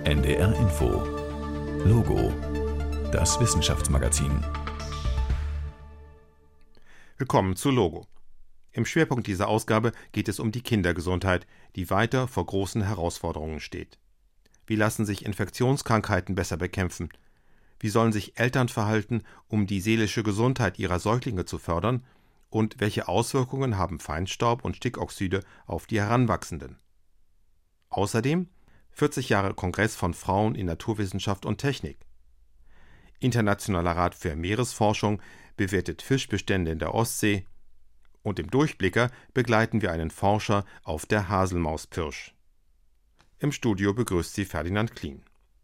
NDR Info. Logo. Das Wissenschaftsmagazin. Willkommen zu Logo. Im Schwerpunkt dieser Ausgabe geht es um die Kindergesundheit, die weiter vor großen Herausforderungen steht. Wie lassen sich Infektionskrankheiten besser bekämpfen? Wie sollen sich Eltern verhalten, um die seelische Gesundheit ihrer Säuglinge zu fördern? Und welche Auswirkungen haben Feinstaub und Stickoxide auf die Heranwachsenden? Außerdem 40 Jahre Kongress von Frauen in Naturwissenschaft und Technik. Internationaler Rat für Meeresforschung bewertet Fischbestände in der Ostsee. Und im Durchblicker begleiten wir einen Forscher auf der Haselmauspirsch. Im Studio begrüßt sie Ferdinand Klien.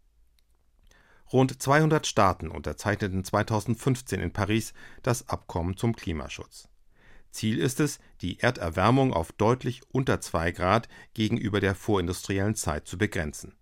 Rund 200 Staaten unterzeichneten 2015 in Paris das Abkommen zum Klimaschutz. Ziel ist es, die Erderwärmung auf deutlich unter 2 Grad gegenüber der vorindustriellen Zeit zu begrenzen.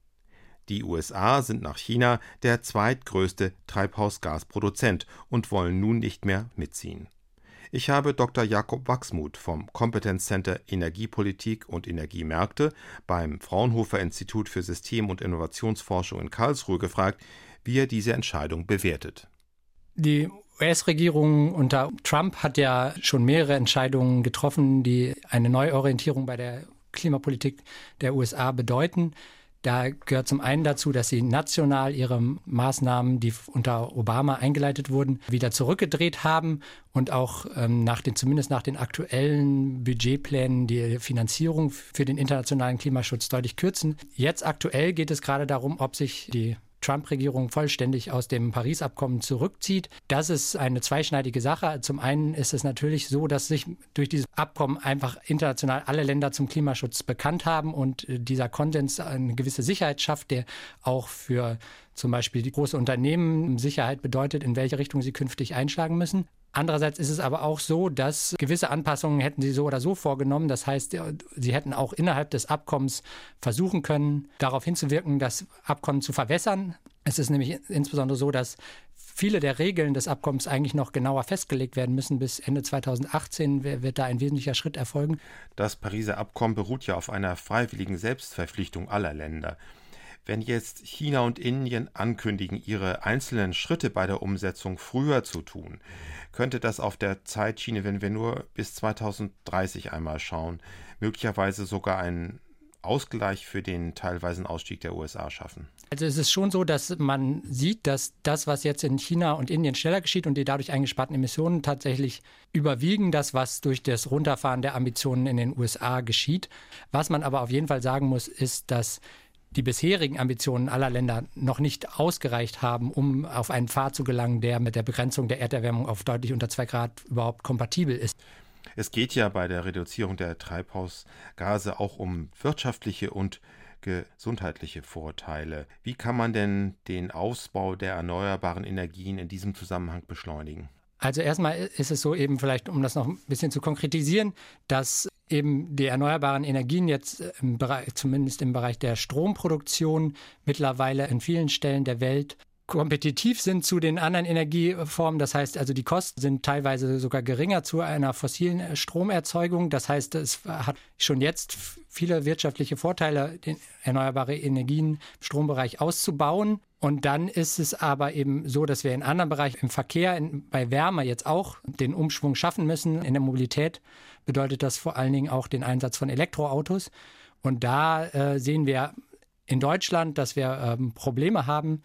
Die USA sind nach China der zweitgrößte Treibhausgasproduzent und wollen nun nicht mehr mitziehen. Ich habe Dr. Jakob Wachsmuth vom Competence Center Energiepolitik und Energiemärkte beim Fraunhofer Institut für System- und Innovationsforschung in Karlsruhe gefragt, wie er diese Entscheidung bewertet. Die US-Regierung unter Trump hat ja schon mehrere Entscheidungen getroffen, die eine Neuorientierung bei der Klimapolitik der USA bedeuten. Da gehört zum einen dazu, dass sie national ihre Maßnahmen, die unter Obama eingeleitet wurden, wieder zurückgedreht haben und auch zumindest nach den aktuellen Budgetplänen die Finanzierung für den internationalen Klimaschutz deutlich kürzen. Jetzt aktuell geht es gerade darum, ob sich die Trump-Regierung vollständig aus dem Paris-Abkommen zurückzieht. Das ist eine zweischneidige Sache. Zum einen ist es natürlich so, dass sich durch dieses Abkommen einfach international alle Länder zum Klimaschutz bekannt haben und dieser Konsens eine gewisse Sicherheit schafft, der auch für zum Beispiel die großen Unternehmen Sicherheit bedeutet, in welche Richtung sie künftig einschlagen müssen. Andererseits ist es aber auch so, dass gewisse Anpassungen hätten sie so oder so vorgenommen. Das heißt, sie hätten auch innerhalb des Abkommens versuchen können, darauf hinzuwirken, das Abkommen zu verwässern. Es ist nämlich insbesondere so, dass viele der Regeln des Abkommens eigentlich noch genauer festgelegt werden müssen. Bis Ende 2018 wird da ein wesentlicher Schritt erfolgen. Das Pariser Abkommen beruht ja auf einer freiwilligen Selbstverpflichtung aller Länder. Wenn jetzt China und Indien ankündigen, ihre einzelnen Schritte bei der Umsetzung früher zu tun, könnte das auf der Zeitschiene, wenn wir nur bis 2030 einmal schauen, möglicherweise sogar einen Ausgleich für den teilweisen Ausstieg der USA schaffen. Also es ist schon so, dass man sieht, dass das, was jetzt in China und Indien schneller geschieht und die dadurch eingesparten Emissionen tatsächlich überwiegen, das, was durch das Runterfahren der Ambitionen in den USA geschieht. Was man aber auf jeden Fall sagen muss, ist, dass die bisherigen Ambitionen aller Länder noch nicht ausgereicht haben, um auf einen Pfad zu gelangen, der mit der Begrenzung der Erderwärmung auf deutlich unter 2 Grad überhaupt kompatibel ist. Es geht ja bei der Reduzierung der Treibhausgase auch um wirtschaftliche und gesundheitliche Vorteile. Wie kann man denn den Ausbau der erneuerbaren Energien in diesem Zusammenhang beschleunigen? Also erstmal ist es so eben vielleicht, um das noch ein bisschen zu konkretisieren, dass eben die erneuerbaren Energien jetzt zumindest im Bereich der Stromproduktion mittlerweile in vielen Stellen der Welt kompetitiv sind zu den anderen Energieformen. Das heißt also, die Kosten sind teilweise sogar geringer zu einer fossilen Stromerzeugung. Das heißt, es hat schon jetzt viele wirtschaftliche Vorteile, den erneuerbare Energien im Strombereich auszubauen. Und dann ist es aber eben so, dass wir in anderen Bereichen im Verkehr, bei Wärme jetzt auch den Umschwung schaffen müssen. In der Mobilität bedeutet das vor allen Dingen auch den Einsatz von Elektroautos. Und da sehen wir in Deutschland, dass wir Probleme haben,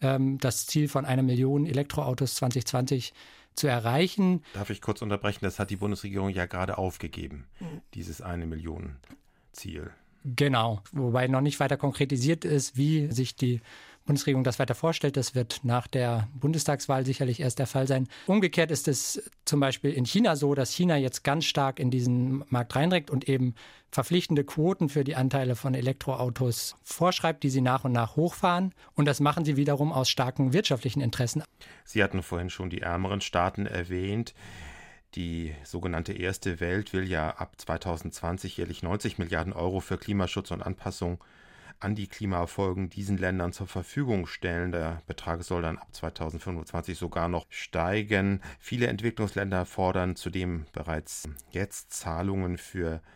das Ziel von 1 Million Elektroautos 2020 zu erreichen. Darf ich kurz unterbrechen? Das hat die Bundesregierung ja gerade aufgegeben, dieses 1 Million Ziel. Genau, wobei noch nicht weiter konkretisiert ist, wie sich die Bundesregierung das weiter vorstellt. Das wird nach der Bundestagswahl sicherlich erst der Fall sein. Umgekehrt ist es zum Beispiel in China so, dass China jetzt ganz stark in diesen Markt reindrängt und eben verpflichtende Quoten für die Anteile von Elektroautos vorschreibt, die sie nach und nach hochfahren. Und das machen sie wiederum aus starken wirtschaftlichen Interessen. Sie hatten vorhin schon die ärmeren Staaten erwähnt. Die sogenannte Erste Welt will ja ab 2020 jährlich 90 Milliarden Euro für Klimaschutz und Anpassung an die Klimafolgen diesen Ländern zur Verfügung stellen. Der Betrag soll dann ab 2025 sogar noch steigen. Viele Entwicklungsländer fordern zudem bereits jetzt Zahlungen für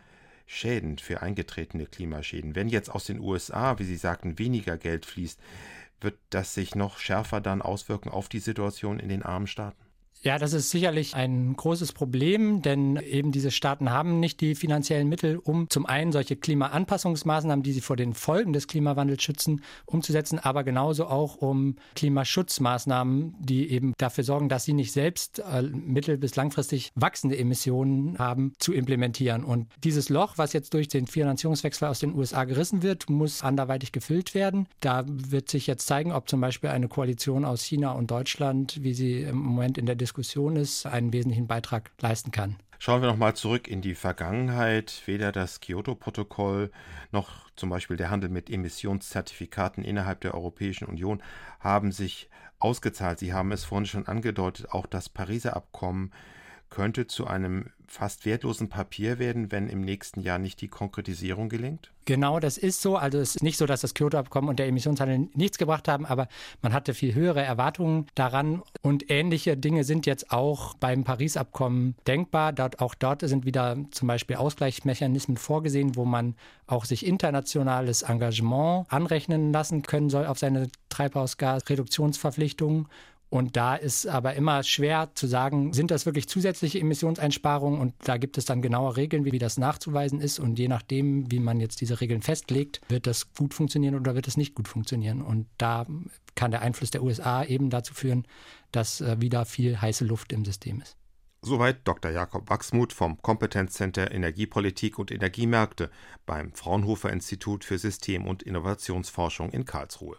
Schäden für eingetretene Klimaschäden. Wenn jetzt aus den USA, wie Sie sagten, weniger Geld fließt, wird das sich noch schärfer dann auswirken auf die Situation in den armen Staaten? Ja, das ist sicherlich ein großes Problem, denn eben diese Staaten haben nicht die finanziellen Mittel, um zum einen solche Klimaanpassungsmaßnahmen, die sie vor den Folgen des Klimawandels schützen, umzusetzen, aber genauso auch um Klimaschutzmaßnahmen, die eben dafür sorgen, dass sie nicht selbst mittel- bis langfristig wachsende Emissionen haben, zu implementieren. Und dieses Loch, was jetzt durch den Finanzierungswechsel aus den USA gerissen wird, muss anderweitig gefüllt werden. Da wird sich jetzt zeigen, ob zum Beispiel eine Koalition aus China und Deutschland, wie sie im Moment in der Diskussion ist, einen wesentlichen Beitrag leisten kann. Schauen wir nochmal zurück in die Vergangenheit. Weder das Kyoto-Protokoll noch zum Beispiel der Handel mit Emissionszertifikaten innerhalb der Europäischen Union haben sich ausgezahlt. Sie haben es vorhin schon angedeutet, auch das Pariser Abkommen könnte zu einem fast wertlosen Papier werden, wenn im nächsten Jahr nicht die Konkretisierung gelingt? Genau, das ist so. Also es ist nicht so, dass das Kyoto-Abkommen und der Emissionshandel nichts gebracht haben, aber man hatte viel höhere Erwartungen daran. Und ähnliche Dinge sind jetzt auch beim Paris-Abkommen denkbar. Auch dort sind wieder zum Beispiel Ausgleichsmechanismen vorgesehen, wo man auch sich internationales Engagement anrechnen lassen können soll auf seine Treibhausgasreduktionsverpflichtungen. Und da ist aber immer schwer zu sagen, sind das wirklich zusätzliche Emissionseinsparungen? Und da gibt es dann genaue Regeln, wie das nachzuweisen ist. Und je nachdem, wie man jetzt diese Regeln festlegt, wird das gut funktionieren oder wird es nicht gut funktionieren. Und da kann der Einfluss der USA eben dazu führen, dass wieder viel heiße Luft im System ist. Soweit Dr. Jakob Wachsmuth vom Kompetenzcenter Energiepolitik und Energiemärkte beim Fraunhofer Institut für System- und Innovationsforschung in Karlsruhe.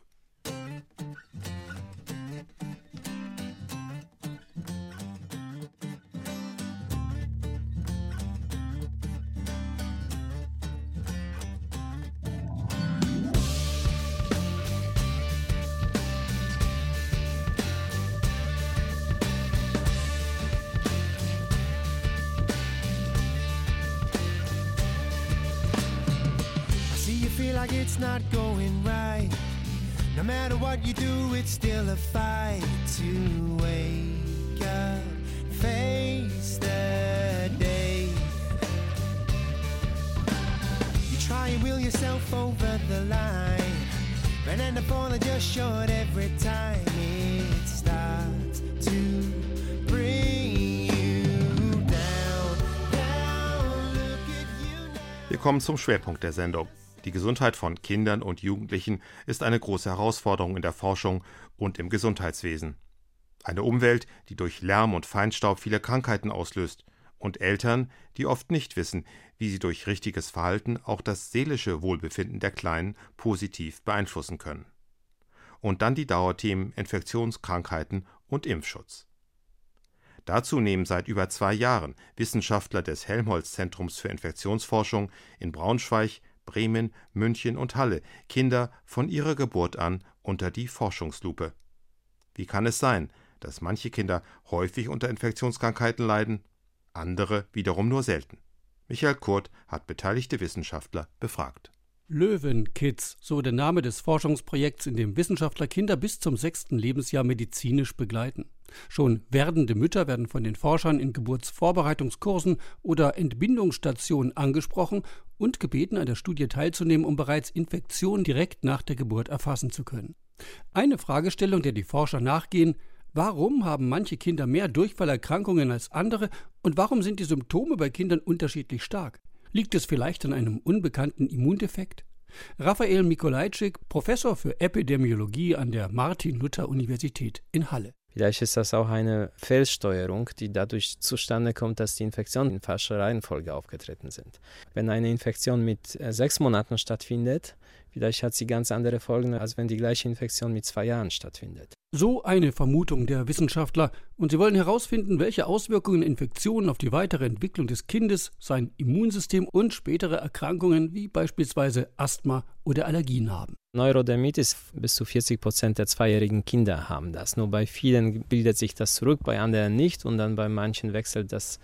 It's not going right. No matter what you do, it's still a fight to wake up, face the day. You try and will yourself over the line, but end up falling just short every time. It starts to bring you down, down. Look at you now. Wir kommen zum Schwerpunkt der Sendung. Die Gesundheit von Kindern und Jugendlichen ist eine große Herausforderung in der Forschung und im Gesundheitswesen. Eine Umwelt, die durch Lärm und Feinstaub viele Krankheiten auslöst, und Eltern, die oft nicht wissen, wie sie durch richtiges Verhalten auch das seelische Wohlbefinden der Kleinen positiv beeinflussen können. Und dann die Dauerthemen Infektionskrankheiten und Impfschutz. Dazu nehmen seit über 2 Jahren Wissenschaftler des Helmholtz-Zentrums für Infektionsforschung in Braunschweig, Bremen, München und Halle Kinder von ihrer Geburt an unter die Forschungslupe. Wie kann es sein, dass manche Kinder häufig unter Infektionskrankheiten leiden, andere wiederum nur selten? Michael Kurt hat beteiligte Wissenschaftler befragt. Löwenkids, so der Name des Forschungsprojekts, in dem Wissenschaftler Kinder bis zum 6. Lebensjahr medizinisch begleiten. Schon werdende Mütter werden von den Forschern in Geburtsvorbereitungskursen oder Entbindungsstationen angesprochen und gebeten, an der Studie teilzunehmen, um bereits Infektionen direkt nach der Geburt erfassen zu können. Eine Fragestellung, der die Forscher nachgehen: Warum haben manche Kinder mehr Durchfallerkrankungen als andere und warum sind die Symptome bei Kindern unterschiedlich stark? Liegt es vielleicht an einem unbekannten Immundefekt? Raphael Mikolajczyk, Professor für Epidemiologie an der Martin-Luther-Universität in Halle. Vielleicht ist das auch eine Fehlsteuerung, die dadurch zustande kommt, dass die Infektionen in falscher Reihenfolge aufgetreten sind. Wenn eine Infektion mit 6 Monaten stattfindet, vielleicht hat sie ganz andere Folgen, als wenn die gleiche Infektion mit 2 Jahren stattfindet. So eine Vermutung der Wissenschaftler. Und sie wollen herausfinden, welche Auswirkungen Infektionen auf die weitere Entwicklung des Kindes, sein Immunsystem und spätere Erkrankungen wie beispielsweise Asthma oder Allergien haben. Neurodermitis, bis zu 40% der 2-jährigen Kinder haben das. Nur bei vielen bildet sich das zurück, bei anderen nicht. Und dann bei manchen wechselt das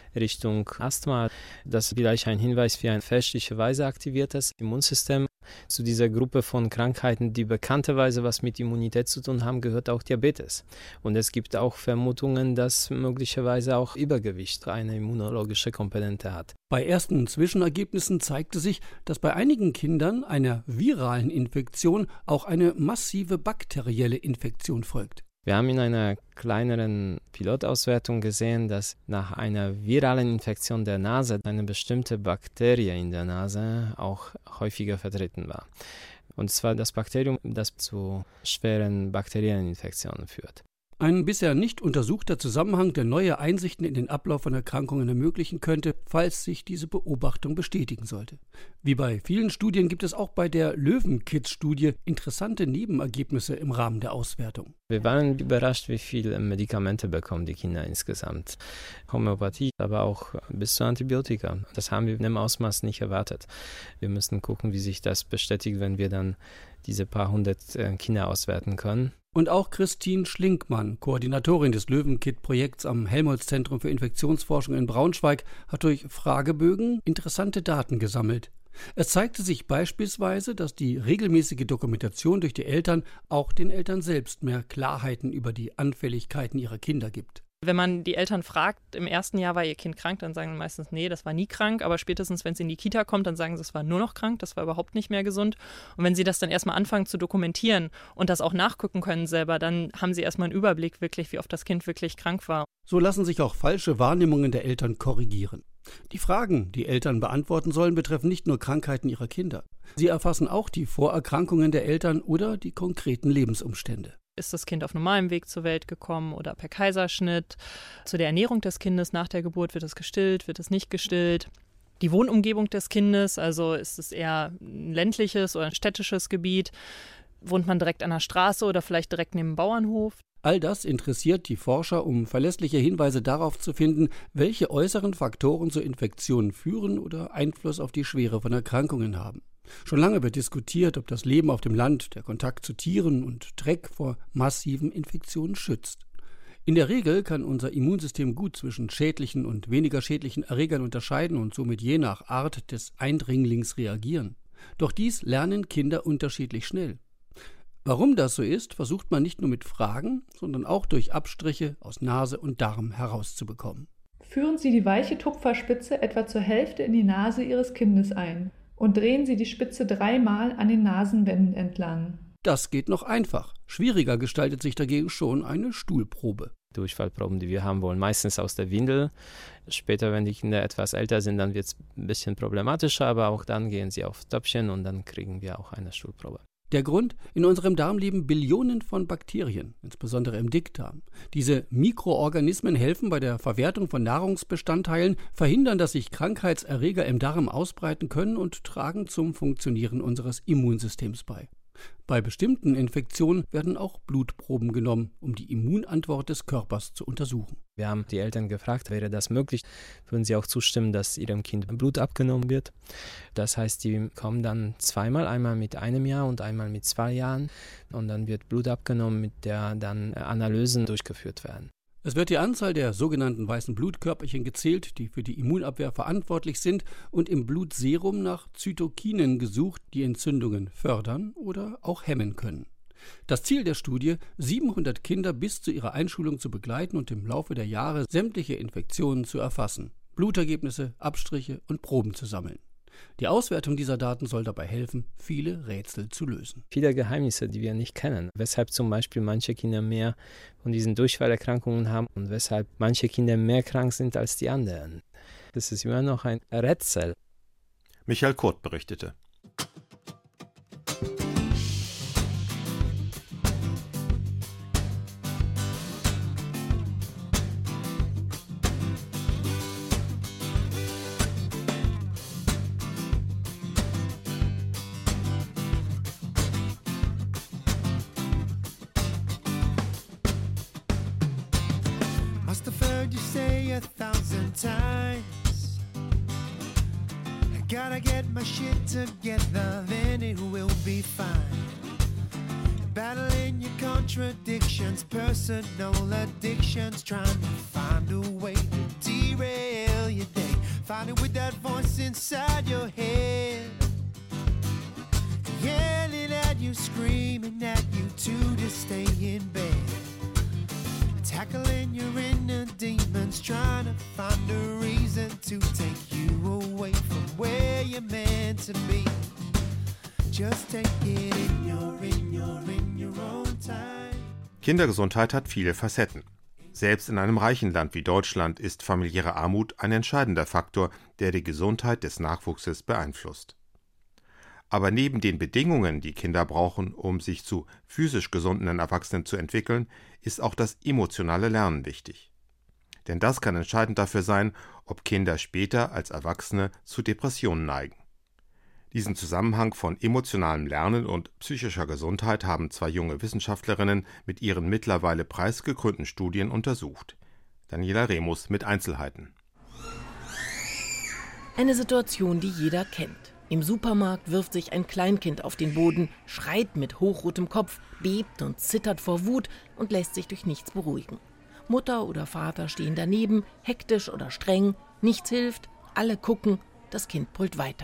Richtung Asthma. Das ist vielleicht ein Hinweis für ein fälschlicherweise aktiviertes Immunsystem. Zu dieser Gruppe von Krankheiten, die bekannterweise was mit Immunität zu tun haben, gehört auch Diabetes. Und es gibt auch Vermutungen, dass möglicherweise auch Übergewicht eine immunologische Komponente hat. Bei ersten Zwischenergebnissen zeigte sich, dass bei einigen Kindern einer viralen Infektion auch eine massive bakterielle Infektion folgt. Wir haben in einer kleineren Pilotauswertung gesehen, dass nach einer viralen Infektion der Nase eine bestimmte Bakterie in der Nase auch häufiger vertreten war. Und zwar das Bakterium, das zu schweren bakteriellen Infektionen führt. Ein bisher nicht untersuchter Zusammenhang, der neue Einsichten in den Ablauf von Erkrankungen ermöglichen könnte, falls sich diese Beobachtung bestätigen sollte. Wie bei vielen Studien gibt es auch bei der Löwenkids-Studie interessante Nebenergebnisse im Rahmen der Auswertung. Wir waren überrascht, wie viele Medikamente bekommen die Kinder insgesamt. Homöopathie, aber auch bis zu Antibiotika. Das haben wir in dem Ausmaß nicht erwartet. Wir müssen gucken, wie sich das bestätigt, wenn wir dann diese paar hundert Kinder auswerten können. Und auch Christine Schlinkmann, Koordinatorin des Löwenkit-Projekts am Helmholtz-Zentrum für Infektionsforschung in Braunschweig, hat durch Fragebögen interessante Daten gesammelt. Es zeigte sich beispielsweise, dass die regelmäßige Dokumentation durch die Eltern auch den Eltern selbst mehr Klarheiten über die Anfälligkeiten ihrer Kinder gibt. Wenn man die Eltern fragt, im ersten Jahr war ihr Kind krank, dann sagen sie meistens, nee, das war nie krank. Aber spätestens, wenn es in die Kita kommt, dann sagen sie, es war nur noch krank, das war überhaupt nicht mehr gesund. Und wenn sie das dann erstmal anfangen zu dokumentieren und das auch nachgucken können selber, dann haben sie erstmal einen Überblick wirklich, wie oft das Kind wirklich krank war. So lassen sich auch falsche Wahrnehmungen der Eltern korrigieren. Die Fragen, die Eltern beantworten sollen, betreffen nicht nur Krankheiten ihrer Kinder. Sie erfassen auch die Vorerkrankungen der Eltern oder die konkreten Lebensumstände. Ist das Kind auf normalem Weg zur Welt gekommen oder per Kaiserschnitt? Zu der Ernährung des Kindes nach der Geburt, wird es gestillt, wird es nicht gestillt? Die Wohnumgebung des Kindes, also ist es eher ein ländliches oder ein städtisches Gebiet? Wohnt man direkt an der Straße oder vielleicht direkt neben dem Bauernhof? All das interessiert die Forscher, um verlässliche Hinweise darauf zu finden, welche äußeren Faktoren zu Infektionen führen oder Einfluss auf die Schwere von Erkrankungen haben. Schon lange wird diskutiert, ob das Leben auf dem Land, der Kontakt zu Tieren und Dreck vor massiven Infektionen schützt. In der Regel kann unser Immunsystem gut zwischen schädlichen und weniger schädlichen Erregern unterscheiden und somit je nach Art des Eindringlings reagieren. Doch dies lernen Kinder unterschiedlich schnell. Warum das so ist, versucht man nicht nur mit Fragen, sondern auch durch Abstriche aus Nase und Darm herauszubekommen. Führen Sie die weiche Tupferspitze etwa zur Hälfte in die Nase Ihres Kindes ein und drehen Sie die Spitze 3-mal an den Nasenwänden entlang. Das geht noch einfach. Schwieriger gestaltet sich dagegen schon eine Stuhlprobe. Durchfallproben, die wir haben wollen, meistens aus der Windel. Später, wenn die Kinder etwas älter sind, dann wird es ein bisschen problematischer, aber auch dann gehen sie auf Töpfchen und dann kriegen wir auch eine Stuhlprobe. Der Grund? In unserem Darm leben Billionen von Bakterien, insbesondere im Dickdarm. Diese Mikroorganismen helfen bei der Verwertung von Nahrungsbestandteilen, verhindern, dass sich Krankheitserreger im Darm ausbreiten können und tragen zum Funktionieren unseres Immunsystems bei. Bei bestimmten Infektionen werden auch Blutproben genommen, um die Immunantwort des Körpers zu untersuchen. Wir haben die Eltern gefragt, wäre das möglich? Würden sie auch zustimmen, dass ihrem Kind Blut abgenommen wird? Das heißt, die kommen dann zweimal, einmal mit 1 Jahr und einmal mit 2 Jahren. Und dann wird Blut abgenommen, mit der dann Analysen durchgeführt werden. Es wird die Anzahl der sogenannten weißen Blutkörperchen gezählt, die für die Immunabwehr verantwortlich sind, und im Blutserum nach Zytokinen gesucht, die Entzündungen fördern oder auch hemmen können. Das Ziel der Studie, 700 Kinder bis zu ihrer Einschulung zu begleiten und im Laufe der Jahre sämtliche Infektionen zu erfassen, Blutergebnisse, Abstriche und Proben zu sammeln. Die Auswertung dieser Daten soll dabei helfen, viele Rätsel zu lösen. Viele Geheimnisse, die wir nicht kennen. Weshalb zum Beispiel manche Kinder mehr von diesen Durchfallerkrankungen haben und weshalb manche Kinder mehr krank sind als die anderen. Das ist immer noch ein Rätsel. Michael Kurt berichtete. Must have heard you say 1,000 times, I gotta get my shit together, then it will be fine. Battling your contradictions, personal addictions, trying to find a way to derail your day. Find it with that voice inside your head, yelling at you, screaming at you to stay in bed. Tackling your inner demons, trying to find a reason to take you away from where you're meant to be. Just take it in your own time. Kindergesundheit hat viele Facetten. Selbst in einem reichen Land wie Deutschland ist familiäre Armut ein entscheidender Faktor, der die Gesundheit des Nachwuchses beeinflusst. Aber neben den Bedingungen, die Kinder brauchen, um sich zu physisch gesunden Erwachsenen zu entwickeln, ist auch das emotionale Lernen wichtig. Denn das kann entscheidend dafür sein, ob Kinder später als Erwachsene zu Depressionen neigen. Diesen Zusammenhang von emotionalem Lernen und psychischer Gesundheit haben 2 junge Wissenschaftlerinnen mit ihren mittlerweile preisgekrönten Studien untersucht. Daniela Remus mit Einzelheiten. Eine Situation, die jeder kennt. Im Supermarkt wirft sich ein Kleinkind auf den Boden, schreit mit hochrotem Kopf, bebt und zittert vor Wut und lässt sich durch nichts beruhigen. Mutter oder Vater stehen daneben, hektisch oder streng, nichts hilft, alle gucken, das Kind brüllt weiter.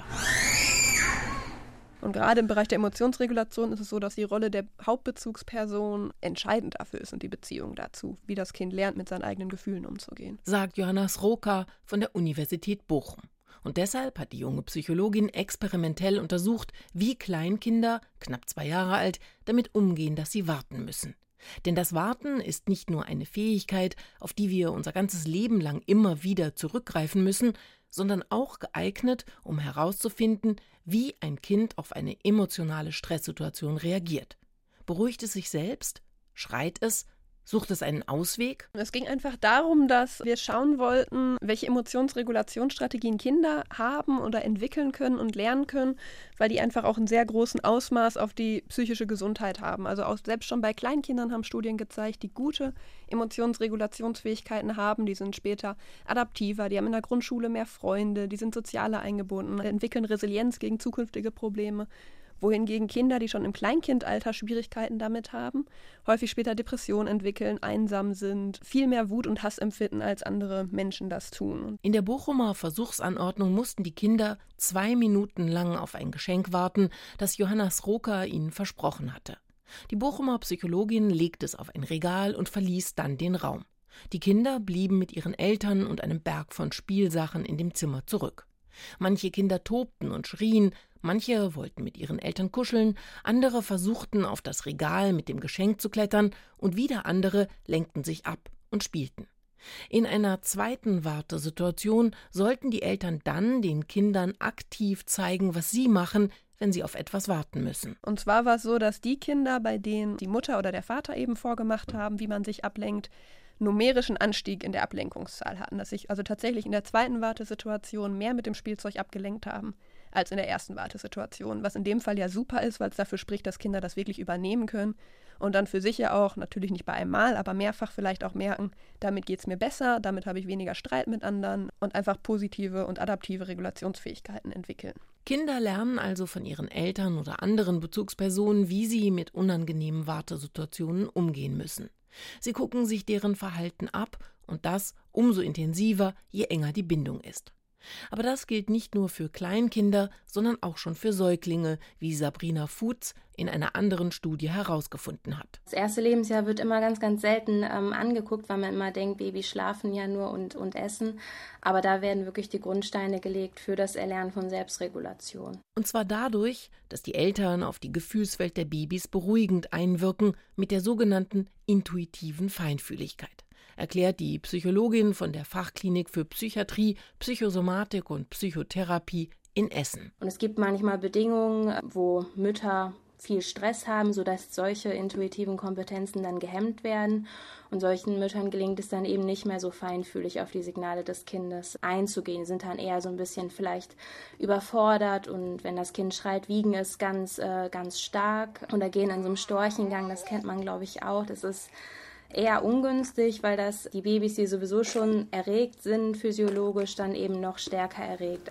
Und gerade im Bereich der Emotionsregulation ist es so, dass die Rolle der Hauptbezugsperson entscheidend dafür ist und die Beziehung dazu, wie das Kind lernt, mit seinen eigenen Gefühlen umzugehen. Sagt Johanna Sroka von der Universität Bochum. Und deshalb hat die junge Psychologin experimentell untersucht, wie Kleinkinder, knapp 2 Jahre alt, damit umgehen, dass sie warten müssen. Denn das Warten ist nicht nur eine Fähigkeit, auf die wir unser ganzes Leben lang immer wieder zurückgreifen müssen, sondern auch geeignet, um herauszufinden, wie ein Kind auf eine emotionale Stresssituation reagiert. Beruhigt es sich selbst? Schreit es? Sucht es einen Ausweg? Es ging einfach darum, dass wir schauen wollten, welche Emotionsregulationsstrategien Kinder haben oder entwickeln können und lernen können, weil die einfach auch einen sehr großen Ausmaß auf die psychische Gesundheit haben. Also auch selbst schon bei Kleinkindern haben Studien gezeigt, die gute Emotionsregulationsfähigkeiten haben, die sind später adaptiver, die haben in der Grundschule mehr Freunde, die sind sozialer eingebunden, entwickeln Resilienz gegen zukünftige Probleme. Wohingegen Kinder, die schon im Kleinkindalter Schwierigkeiten damit haben, häufig später Depressionen entwickeln, einsam sind, viel mehr Wut und Hass empfinden, als andere Menschen das tun. In der Bochumer Versuchsanordnung mussten die Kinder 2 Minuten lang auf ein Geschenk warten, das Johanna Sroka ihnen versprochen hatte. Die Bochumer Psychologin legte es auf ein Regal und verließ dann den Raum. Die Kinder blieben mit ihren Eltern und einem Berg von Spielsachen in dem Zimmer zurück. Manche Kinder tobten und schrien, manche wollten mit ihren Eltern kuscheln, andere versuchten, auf das Regal mit dem Geschenk zu klettern und wieder andere lenkten sich ab und spielten. In einer zweiten Wartesituation sollten die Eltern dann den Kindern aktiv zeigen, was sie machen, wenn sie auf etwas warten müssen. Und zwar war es so, dass die Kinder, bei denen die Mutter oder der Vater eben vorgemacht haben, wie man sich ablenkt, numerischen Anstieg in der Ablenkungszahl hatten, dass sich also tatsächlich in der zweiten Wartesituation mehr mit dem Spielzeug abgelenkt haben als in der ersten Wartesituation, was in dem Fall ja super ist, weil es dafür spricht, dass Kinder das wirklich übernehmen können und dann für sich ja auch, natürlich nicht bei einem Mal, aber mehrfach vielleicht auch merken, damit geht es mir besser, damit habe ich weniger Streit mit anderen und einfach positive und adaptive Regulationsfähigkeiten entwickeln. Kinder lernen also von ihren Eltern oder anderen Bezugspersonen, wie sie mit unangenehmen Wartesituationen umgehen müssen. Sie gucken sich deren Verhalten ab und das umso intensiver, je enger die Bindung ist. Aber das gilt nicht nur für Kleinkinder, sondern auch schon für Säuglinge, wie Sabrina Fuchs in einer anderen Studie herausgefunden hat. Das erste Lebensjahr wird immer ganz, ganz selten angeguckt, weil man immer denkt, Babys schlafen ja nur und essen. Aber da werden wirklich die Grundsteine gelegt für das Erlernen von Selbstregulation. Und zwar dadurch, dass die Eltern auf die Gefühlswelt der Babys beruhigend einwirken mit der sogenannten intuitiven Feinfühligkeit, erklärt die Psychologin von der Fachklinik für Psychiatrie, Psychosomatik und Psychotherapie in Essen. Und es gibt manchmal Bedingungen, wo Mütter viel Stress haben, sodass solche intuitiven Kompetenzen dann gehemmt werden. Und solchen Müttern gelingt es dann eben nicht mehr so feinfühlig auf die Signale des Kindes einzugehen. Die sind dann eher so ein bisschen vielleicht überfordert und wenn das Kind schreit, wiegen es ganz stark oder gehen in so einem Storchengang. Das kennt man, glaube ich, auch. Das ist eher ungünstig, weil das die Babys, die sowieso schon erregt sind, physiologisch dann eben noch stärker erregt.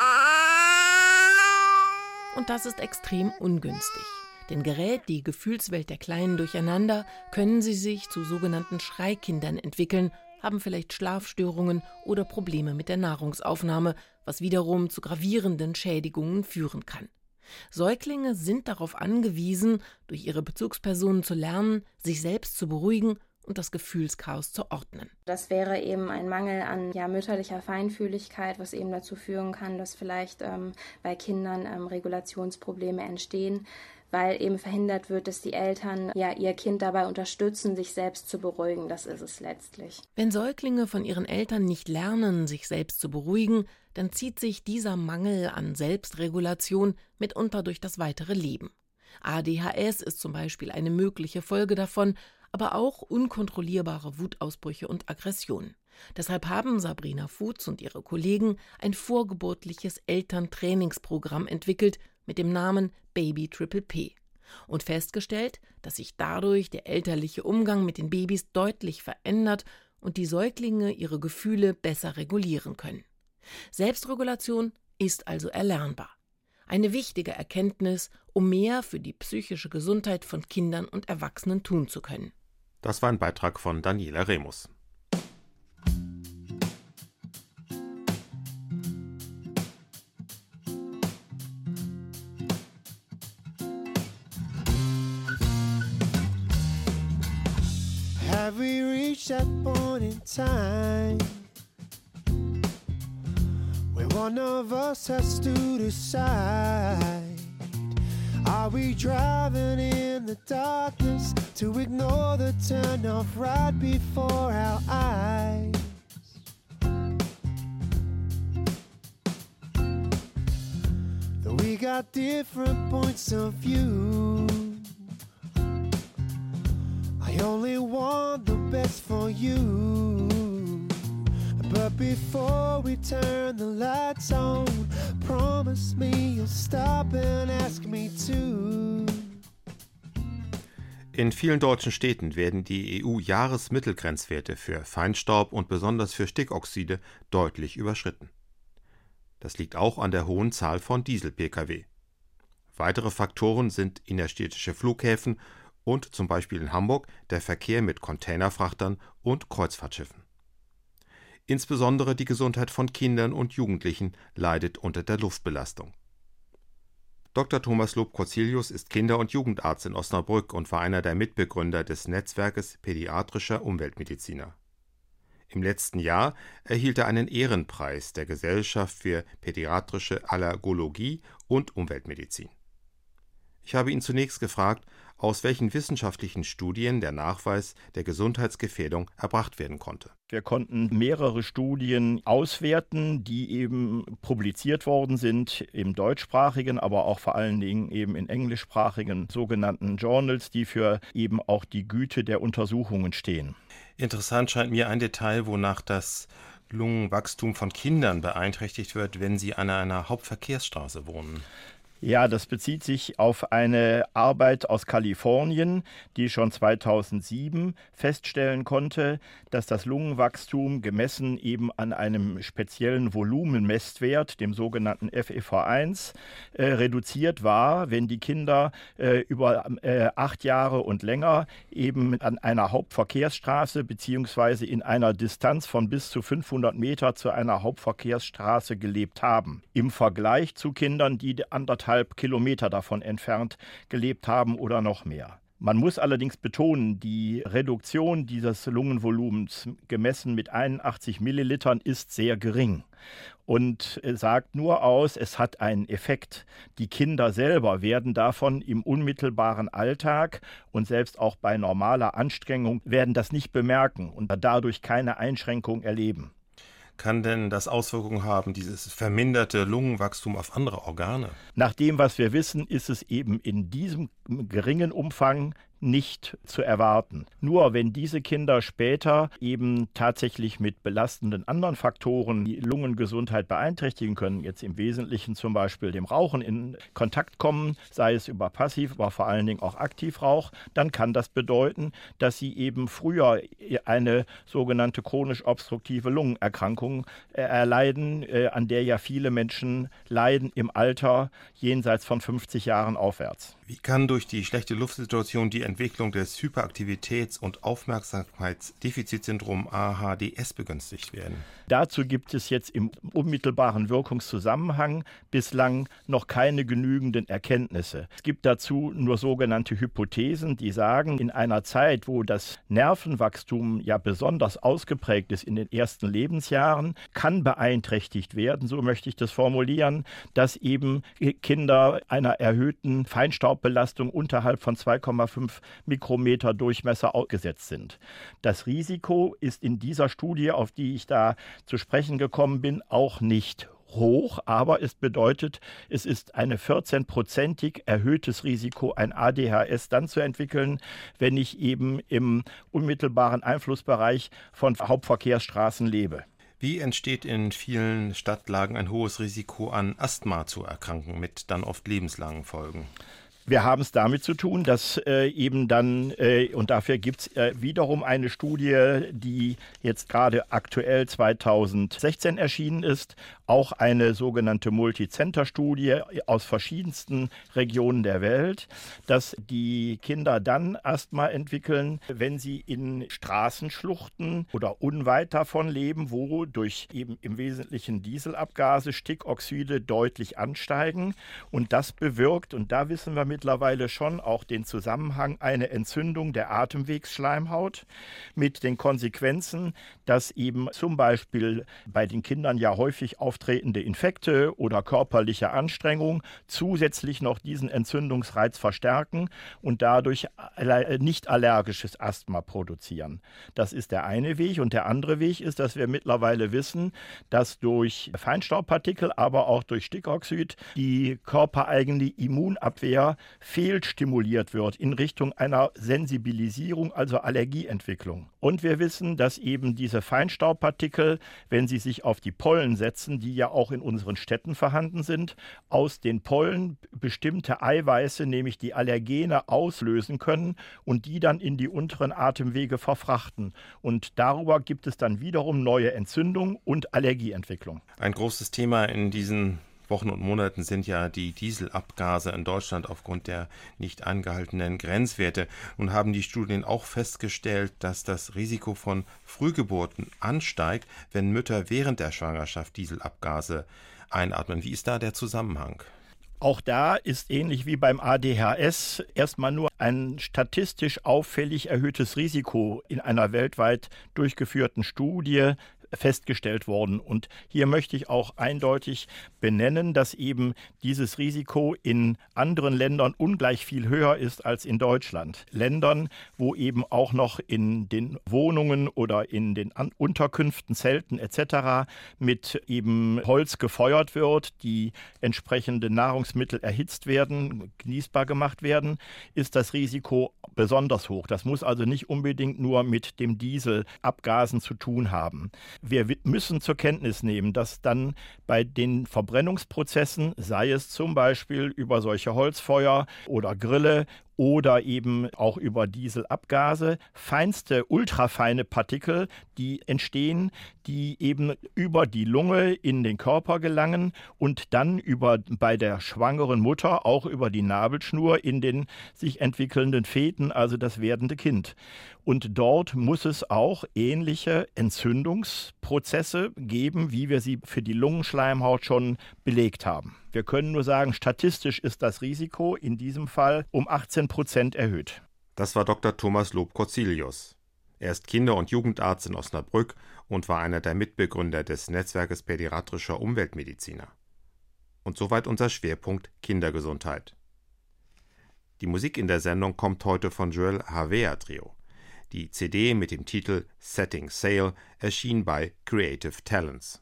Und das ist extrem ungünstig. Denn gerät die Gefühlswelt der Kleinen durcheinander, können sie sich zu sogenannten Schreikindern entwickeln haben vielleicht Schlafstörungen oder Probleme mit der Nahrungsaufnahme, was wiederum zu gravierenden Schädigungen führen kann. Säuglinge sind darauf angewiesen, durch ihre Bezugspersonen zu lernen, sich selbst zu beruhigen und das Gefühlschaos zu ordnen. Das wäre eben ein Mangel an mütterlicher Feinfühligkeit, was eben dazu führen kann, dass vielleicht bei Kindern Regulationsprobleme entstehen, weil eben verhindert wird, dass die Eltern ihr Kind dabei unterstützen, sich selbst zu beruhigen. Das ist es letztlich. Wenn Säuglinge von ihren Eltern nicht lernen, sich selbst zu beruhigen, dann zieht sich dieser Mangel an Selbstregulation mitunter durch das weitere Leben. ADHS ist zum Beispiel eine mögliche Folge davon, aber auch unkontrollierbare Wutausbrüche und Aggressionen. Deshalb haben Sabrina Fuchs und ihre Kollegen ein vorgeburtliches Elterntrainingsprogramm entwickelt mit dem Namen Baby Triple P und festgestellt, dass sich dadurch der elterliche Umgang mit den Babys deutlich verändert und die Säuglinge ihre Gefühle besser regulieren können. Selbstregulation ist also erlernbar. Eine wichtige Erkenntnis, um mehr für die psychische Gesundheit von Kindern und Erwachsenen tun zu können. Das war ein Beitrag von Daniela Remus. Have we reached that point in time where one of us has to decide? Are we driving in the darkness to ignore the turn-off right before our eyes? Though we got different points of view, I only want the best for you. But before we turn the lights on, promise me you'll stop and ask me to. In vielen deutschen Städten werden die EU-Jahresmittelgrenzwerte für Feinstaub und besonders für Stickoxide deutlich überschritten. Das liegt auch an der hohen Zahl von Diesel-Pkw. Weitere Faktoren sind innerstädtische Flughäfen und zum Beispiel in Hamburg der Verkehr mit Containerfrachtern und Kreuzfahrtschiffen. Insbesondere die Gesundheit von Kindern und Jugendlichen leidet unter der Luftbelastung. Dr. Thomas Lob-Corzilius ist Kinder- und Jugendarzt in Osnabrück und war einer der Mitbegründer des Netzwerkes pädiatrischer Umweltmediziner. Im letzten Jahr erhielt er einen Ehrenpreis der Gesellschaft für pädiatrische Allergologie und Umweltmedizin. Ich habe ihn zunächst gefragt, aus welchen wissenschaftlichen Studien der Nachweis der Gesundheitsgefährdung erbracht werden konnte. Wir konnten mehrere Studien auswerten, die eben publiziert worden sind im deutschsprachigen, aber auch vor allen Dingen eben in englischsprachigen sogenannten Journals, die für eben auch die Güte der Untersuchungen stehen. Interessant scheint mir ein Detail, wonach das Lungenwachstum von Kindern beeinträchtigt wird, wenn sie an einer Hauptverkehrsstraße wohnen. Ja, das bezieht sich auf eine Arbeit aus Kalifornien, die schon 2007 feststellen konnte, dass das Lungenwachstum gemessen eben an einem speziellen Volumenmesswert, dem sogenannten FEV1, reduziert war, wenn die Kinder über 8 Jahre und länger eben an einer Hauptverkehrsstraße bzw. in einer Distanz von bis zu 500 Meter zu einer Hauptverkehrsstraße gelebt haben. Im Vergleich zu Kindern, die 1,5 Kilometer davon entfernt gelebt haben oder noch mehr. Man muss allerdings betonen, die Reduktion dieses Lungenvolumens gemessen mit 81 Millilitern ist sehr gering und sagt nur aus, es hat einen Effekt. Die Kinder selber werden davon im unmittelbaren Alltag und selbst auch bei normaler Anstrengung werden das nicht bemerken und dadurch keine Einschränkung erleben. Kann denn das Auswirkungen haben, dieses verminderte Lungenwachstum auf andere Organe? Nach dem, was wir wissen, ist es eben in diesem geringen Umfang nicht zu erwarten. Nur wenn diese Kinder später eben tatsächlich mit belastenden anderen Faktoren die Lungengesundheit beeinträchtigen können, jetzt im Wesentlichen zum Beispiel dem Rauchen in Kontakt kommen, sei es über Passiv, aber vor allen Dingen auch Aktivrauch, dann kann das bedeuten, dass sie eben früher eine sogenannte chronisch obstruktive Lungenerkrankung erleiden, an der ja viele Menschen leiden im Alter jenseits von 50 Jahren aufwärts. Wie kann durch die schlechte Luftsituation die Entwicklung des Hyperaktivitäts- und Aufmerksamkeitsdefizitsyndrom AHDS begünstigt werden? Dazu gibt es jetzt im unmittelbaren Wirkungszusammenhang bislang noch keine genügenden Erkenntnisse. Es gibt dazu nur sogenannte Hypothesen, die sagen, in einer Zeit, wo das Nervenwachstum ja besonders ausgeprägt ist in den ersten Lebensjahren, kann beeinträchtigt werden, so möchte ich das formulieren, dass eben Kinder einer erhöhten Feinstaubbelastung unterhalb von 2,5 Mikrometer Durchmesser ausgesetzt sind. Das Risiko ist in dieser Studie, auf die ich da zu sprechen gekommen bin, auch nicht hoch, aber es bedeutet, es ist ein 14-prozentig erhöhtes Risiko, ein ADHS dann zu entwickeln, wenn ich eben im unmittelbaren Einflussbereich von Hauptverkehrsstraßen lebe. Wie entsteht in vielen Stadtlagen ein hohes Risiko, an Asthma zu erkranken, mit dann oft lebenslangen Folgen? Wir haben es damit zu tun, dass eben dann, und dafür gibt es wiederum eine Studie, die jetzt gerade aktuell 2016 erschienen ist, auch eine sogenannte Multicenter-Studie aus verschiedensten Regionen der Welt, dass die Kinder dann Asthma entwickeln, wenn sie in Straßenschluchten oder unweit davon leben, wo durch eben im Wesentlichen Dieselabgase, Stickoxide deutlich ansteigen. Und das bewirkt, und da wissen wir mittlerweile schon auch den Zusammenhang, eine Entzündung der Atemwegsschleimhaut mit den Konsequenzen, dass eben zum Beispiel bei den Kindern ja häufig auftretende Infekte oder körperliche Anstrengung zusätzlich noch diesen Entzündungsreiz verstärken und dadurch nicht allergisches Asthma produzieren. Das ist der eine Weg. Und der andere Weg ist, dass wir mittlerweile wissen, dass durch Feinstaubpartikel, aber auch durch Stickoxid die körpereigene Immunabwehr fehlstimuliert wird in Richtung einer Sensibilisierung, also Allergieentwicklung. Und wir wissen, dass eben diese Feinstaubpartikel, wenn sie sich auf die Pollen setzen, die ja auch in unseren Städten vorhanden sind, aus den Pollen bestimmte Eiweiße, nämlich die Allergene, auslösen können und die dann in die unteren Atemwege verfrachten. Und darüber gibt es dann wiederum neue Entzündungen und Allergieentwicklung. Ein großes Thema in diesen Wochen und Monaten sind ja die Dieselabgase in Deutschland aufgrund der nicht eingehaltenen Grenzwerte. Nun haben die Studien auch festgestellt, dass das Risiko von Frühgeburten ansteigt, wenn Mütter während der Schwangerschaft Dieselabgase einatmen. Wie ist da der Zusammenhang? Auch da ist ähnlich wie beim ADHS erstmal nur ein statistisch auffällig erhöhtes Risiko in einer weltweit durchgeführten Studie festgestellt worden. Und hier möchte ich auch eindeutig benennen, dass eben dieses Risiko in anderen Ländern ungleich viel höher ist als in Deutschland. Ländern, wo eben auch noch in den Wohnungen oder in den Unterkünften, Zelten etc. mit eben Holz gefeuert wird, die entsprechende Nahrungsmittel erhitzt werden, genießbar gemacht werden, ist das Risiko besonders hoch. Das muss also nicht unbedingt nur mit dem Dieselabgasen zu tun haben. Wir müssen zur Kenntnis nehmen, dass dann bei den Verbrennungsprozessen, sei es zum Beispiel über solche Holzfeuer oder Grille oder eben auch über Dieselabgase, feinste, ultrafeine Partikel, die entstehen, die eben über die Lunge in den Körper gelangen und dann bei der schwangeren Mutter auch über die Nabelschnur in den sich entwickelnden Feten, also das werdende Kind. Und dort muss es auch ähnliche Entzündungsprozesse geben, wie wir sie für die Lungenschleimhaut schon belegt haben. Wir können nur sagen, statistisch ist das Risiko in diesem Fall um 18% erhöht. Das war Dr. Thomas Lob-Corzilius. Er ist Kinder- und Jugendarzt in Osnabrück und war einer der Mitbegründer des Netzwerkes pädiatrischer Umweltmediziner. Und soweit unser Schwerpunkt Kindergesundheit. Die Musik in der Sendung kommt heute von Joel Havea Trio. Die CD mit dem Titel Setting Sail erschien bei Creative Talents.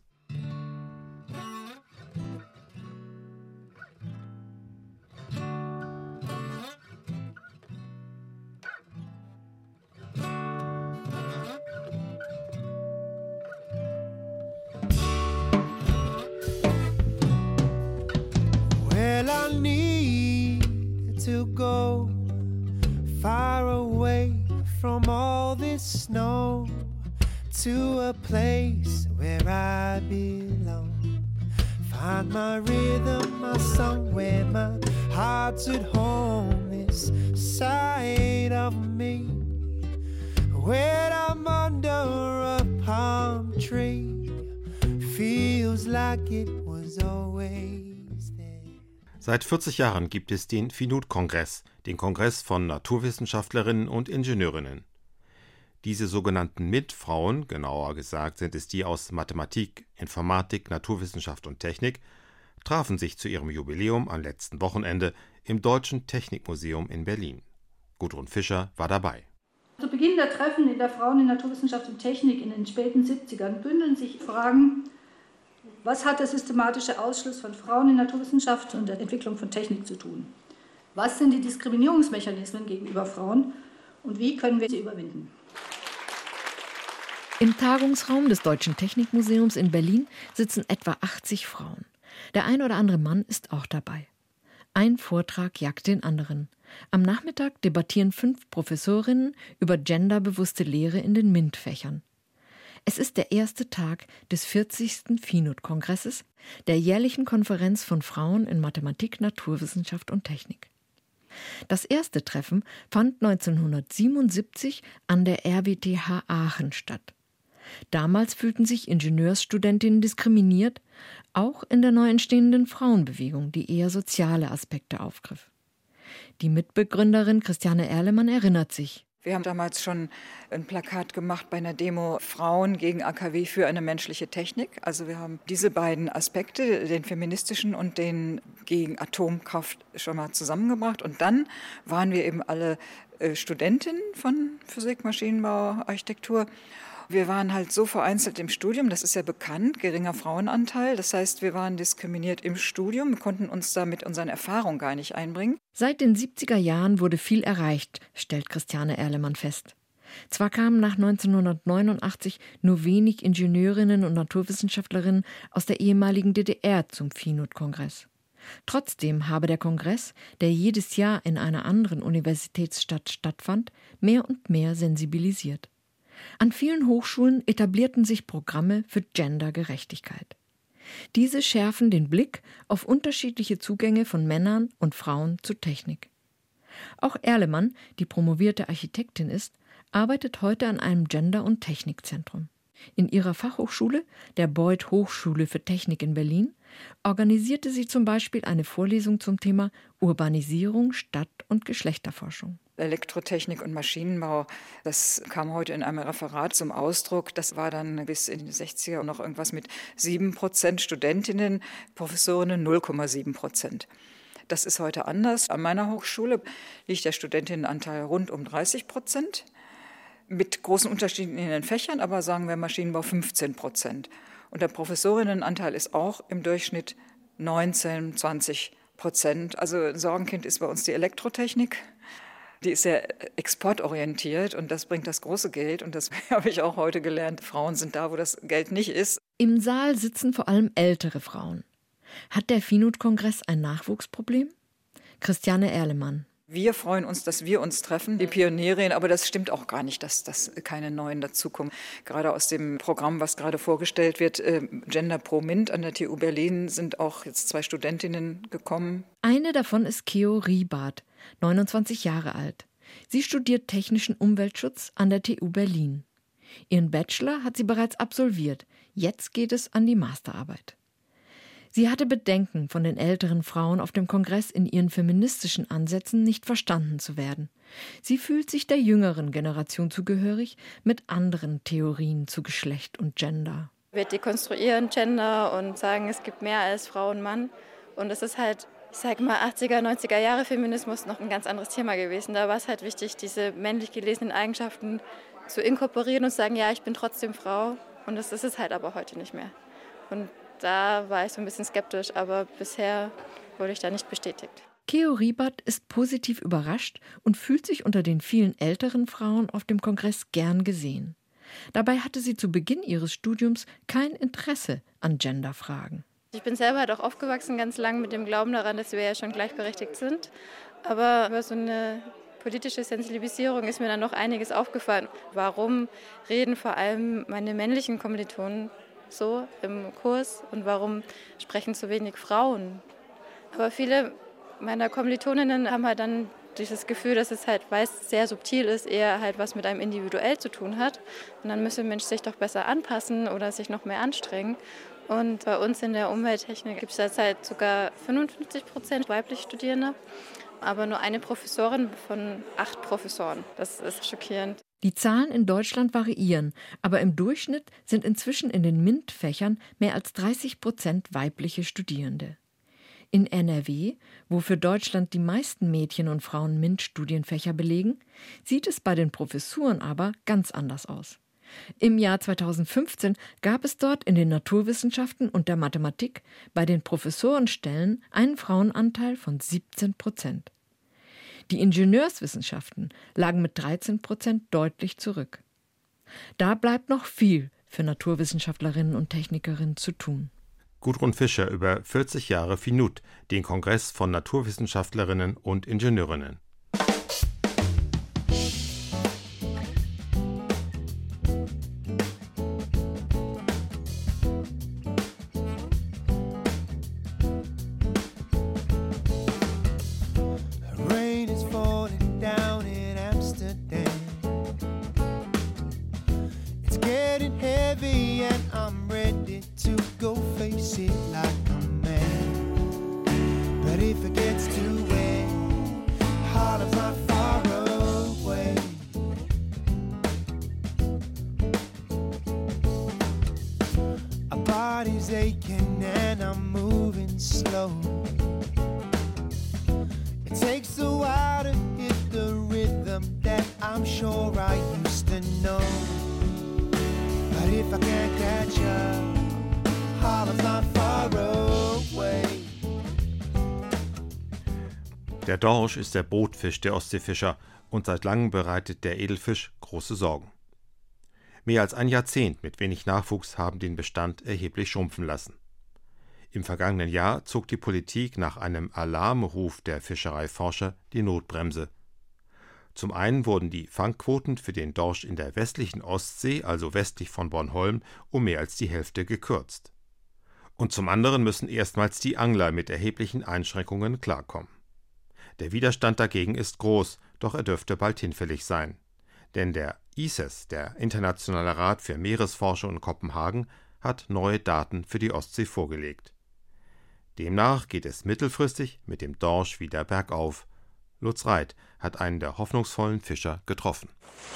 Well, I need to go far away from all this snow to a place where I belong. Find my rhythm, my song, where my heart's at home this side of me when I'm under a palm tree. Feels like it was always there. Seit 40 Jahren gibt es den FINUT-Kongress, den Kongress von Naturwissenschaftlerinnen und Ingenieurinnen. Diese sogenannten MINT-Frauen, genauer gesagt sind es die aus Mathematik, Informatik, Naturwissenschaft und Technik, trafen sich zu ihrem Jubiläum am letzten Wochenende im Deutschen Technikmuseum in Berlin. Gudrun Fischer war dabei. Zu Beginn der Treffen der Frauen in Naturwissenschaft und Technik in den späten 70ern bündeln sich Fragen: Was hat der systematische Ausschluss von Frauen in Naturwissenschaft und der Entwicklung von Technik zu tun? Was sind die Diskriminierungsmechanismen gegenüber Frauen und wie können wir sie überwinden? Im Tagungsraum des Deutschen Technikmuseums in Berlin sitzen etwa 80 Frauen. Der ein oder andere Mann ist auch dabei. Ein Vortrag jagt den anderen. Am Nachmittag debattieren 5 Professorinnen über genderbewusste Lehre in den MINT-Fächern. Es ist der erste Tag des 40. FINUT-Kongresses, der jährlichen Konferenz von Frauen in Mathematik, Naturwissenschaft und Technik. Das erste Treffen fand 1977 an der RWTH Aachen statt. Damals fühlten sich Ingenieursstudentinnen diskriminiert, auch in der neu entstehenden Frauenbewegung, die eher soziale Aspekte aufgriff. Die Mitbegründerin Christiane Erlemann erinnert sich. Wir haben damals schon ein Plakat gemacht bei einer Demo Frauen gegen AKW für eine menschliche Technik. Also wir haben diese beiden Aspekte, den feministischen und den gegen Atomkraft, schon mal zusammengebracht. Und dann waren wir eben alle Studentinnen von Physik, Maschinenbau, Architektur. Wir waren halt so vereinzelt im Studium, das ist ja bekannt, geringer Frauenanteil. Das heißt, wir waren diskriminiert im Studium, wir konnten uns da mit unseren Erfahrungen gar nicht einbringen. Seit den 70er Jahren wurde viel erreicht, stellt Christiane Erlemann fest. Zwar kamen nach 1989 nur wenig Ingenieurinnen und Naturwissenschaftlerinnen aus der ehemaligen DDR zum FINUT-Kongress. Trotzdem habe der Kongress, der jedes Jahr in einer anderen Universitätsstadt stattfand, mehr und mehr sensibilisiert. An vielen Hochschulen etablierten sich Programme für Gendergerechtigkeit. Diese schärfen den Blick auf unterschiedliche Zugänge von Männern und Frauen zur Technik. Auch Erlemann, die promovierte Architektin ist, arbeitet heute an einem Gender- und Technikzentrum. In ihrer Fachhochschule, der Beuth Hochschule für Technik in Berlin, organisierte sie zum Beispiel eine Vorlesung zum Thema Urbanisierung, Stadt- und Geschlechterforschung. Elektrotechnik und Maschinenbau, das kam heute in einem Referat zum Ausdruck. Das war dann bis in die 60er noch irgendwas mit 7% Studentinnen, Professorinnen 0,7%. Das ist heute anders. An meiner Hochschule liegt der Studentinnenanteil rund um 30%, mit großen Unterschieden in den Fächern, aber sagen wir Maschinenbau 15%. Und der Professorinnenanteil ist auch im Durchschnitt 19-20%. Also ein Sorgenkind ist bei uns die Elektrotechnik. Die ist sehr exportorientiert und das bringt das große Geld. Und das habe ich auch heute gelernt. Frauen sind da, wo das Geld nicht ist. Im Saal sitzen vor allem ältere Frauen. Hat der FINUT-Kongress ein Nachwuchsproblem? Christiane Erlemann. Wir freuen uns, dass wir uns treffen, die Pionierinnen, aber das stimmt auch gar nicht, dass keine neuen dazukommen. Gerade aus dem Programm, was gerade vorgestellt wird, Gender Pro MINT an der TU Berlin, sind auch jetzt 2 Studentinnen gekommen. Eine davon ist Keo Riebart, 29 Jahre alt. Sie studiert technischen Umweltschutz an der TU Berlin. Ihren Bachelor hat sie bereits absolviert. Jetzt geht es an die Masterarbeit. Sie hatte Bedenken, von den älteren Frauen auf dem Kongress in ihren feministischen Ansätzen nicht verstanden zu werden. Sie fühlt sich der jüngeren Generation zugehörig, mit anderen Theorien zu Geschlecht und Gender. Wir dekonstruieren Gender und sagen, es gibt mehr als Frau und Mann. Und es ist halt, ich sage mal, 80er, 90er Jahre Feminismus noch ein ganz anderes Thema gewesen. Da war es halt wichtig, diese männlich gelesenen Eigenschaften zu inkorporieren und zu sagen, ja, ich bin trotzdem Frau. Und das ist es halt aber heute nicht mehr. Und da war ich so ein bisschen skeptisch, aber bisher wurde ich da nicht bestätigt. Keo Riebart ist positiv überrascht und fühlt sich unter den vielen älteren Frauen auf dem Kongress gern gesehen. Dabei hatte sie zu Beginn ihres Studiums kein Interesse an Genderfragen. Ich bin selber halt auch aufgewachsen ganz lang mit dem Glauben daran, dass wir ja schon gleichberechtigt sind. Aber über so eine politische Sensibilisierung ist mir dann noch einiges aufgefallen. Warum reden vor allem meine männlichen Kommilitonen so im Kurs und warum sprechen so wenig Frauen? Aber viele meiner Kommilitoninnen haben halt dann dieses Gefühl, dass es halt, weil es sehr subtil ist, eher halt was mit einem individuell zu tun hat. Und dann müsste der Mensch sich doch besser anpassen oder sich noch mehr anstrengen. Und bei uns in der Umwelttechnik gibt es derzeit sogar 55% weibliche Studierende, aber nur eine Professorin von 8 Professoren. Das ist schockierend. Die Zahlen in Deutschland variieren, aber im Durchschnitt sind inzwischen in den MINT-Fächern mehr als 30% weibliche Studierende. In NRW, wo für Deutschland die meisten Mädchen und Frauen MINT-Studienfächer belegen, sieht es bei den Professuren aber ganz anders aus. Im Jahr 2015 gab es dort in den Naturwissenschaften und der Mathematik bei den Professorenstellen einen Frauenanteil von 17%. Die Ingenieurswissenschaften lagen mit 13% deutlich zurück. Da bleibt noch viel für Naturwissenschaftlerinnen und Technikerinnen zu tun. Gudrun Fischer über 40 Jahre FINUT, den Kongress von Naturwissenschaftlerinnen und Ingenieurinnen. Der Dorsch ist der Brotfisch der Ostseefischer und seit langem bereitet der Edelfisch große Sorgen. Mehr als ein Jahrzehnt mit wenig Nachwuchs haben den Bestand erheblich schrumpfen lassen. Im vergangenen Jahr zog die Politik nach einem Alarmruf der Fischereiforscher die Notbremse. Zum einen wurden die Fangquoten für den Dorsch in der westlichen Ostsee, also westlich von Bornholm, um mehr als die Hälfte gekürzt. Und zum anderen müssen erstmals die Angler mit erheblichen Einschränkungen klarkommen. Der Widerstand dagegen ist groß, doch er dürfte bald hinfällig sein. Denn der ICES, der Internationale Rat für Meeresforschung in Kopenhagen, hat neue Daten für die Ostsee vorgelegt. Demnach geht es mittelfristig mit dem Dorsch wieder bergauf. Lutz Reit hat einen der hoffnungsvollen Fischer getroffen.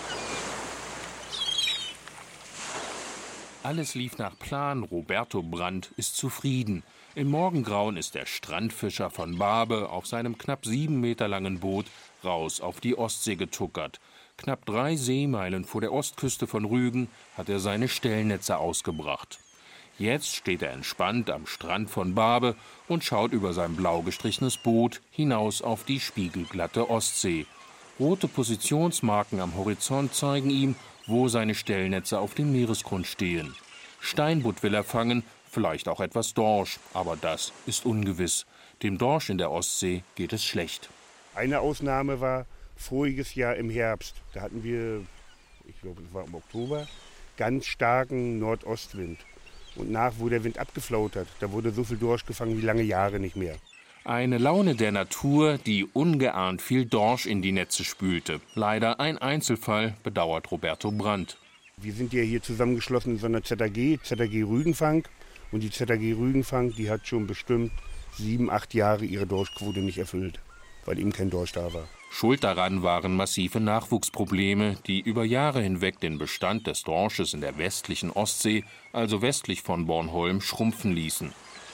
Alles lief nach Plan, Roberto Brandt ist zufrieden. Im Morgengrauen ist der Strandfischer von Barbe auf seinem knapp 7 Meter langen Boot raus auf die Ostsee getuckert. Knapp 3 Seemeilen vor der Ostküste von Rügen hat er seine Stellnetze ausgebracht. Jetzt steht er entspannt am Strand von Barbe und schaut über sein blau gestrichenes Boot hinaus auf die spiegelglatte Ostsee. Rote Positionsmarken am Horizont zeigen ihm, wo seine Stellnetze auf dem Meeresgrund stehen. Steinbutt will er fangen, vielleicht auch etwas Dorsch, aber das ist ungewiss. Dem Dorsch in der Ostsee geht es schlecht. Eine Ausnahme war voriges Jahr im Herbst. Da hatten wir, ich glaube es war im Oktober, ganz starken Nordostwind. Und wo der Wind abgeflaut hat, da wurde so viel Dorsch gefangen wie lange Jahre nicht mehr. Eine Laune der Natur, die ungeahnt viel Dorsch in die Netze spülte. Leider ein Einzelfall, bedauert Roberto Brandt. Wir sind ja hier zusammengeschlossen in so einer ZAG Rügenfang. Und die ZAG Rügenfang, die hat schon bestimmt 7, 8 Jahre ihre Dorschquote nicht erfüllt, weil eben kein Dorsch da war. Schuld daran waren massive Nachwuchsprobleme, die über Jahre hinweg den Bestand des Dorsches in der westlichen Ostsee, also westlich von Bornholm, schrumpfen ließen.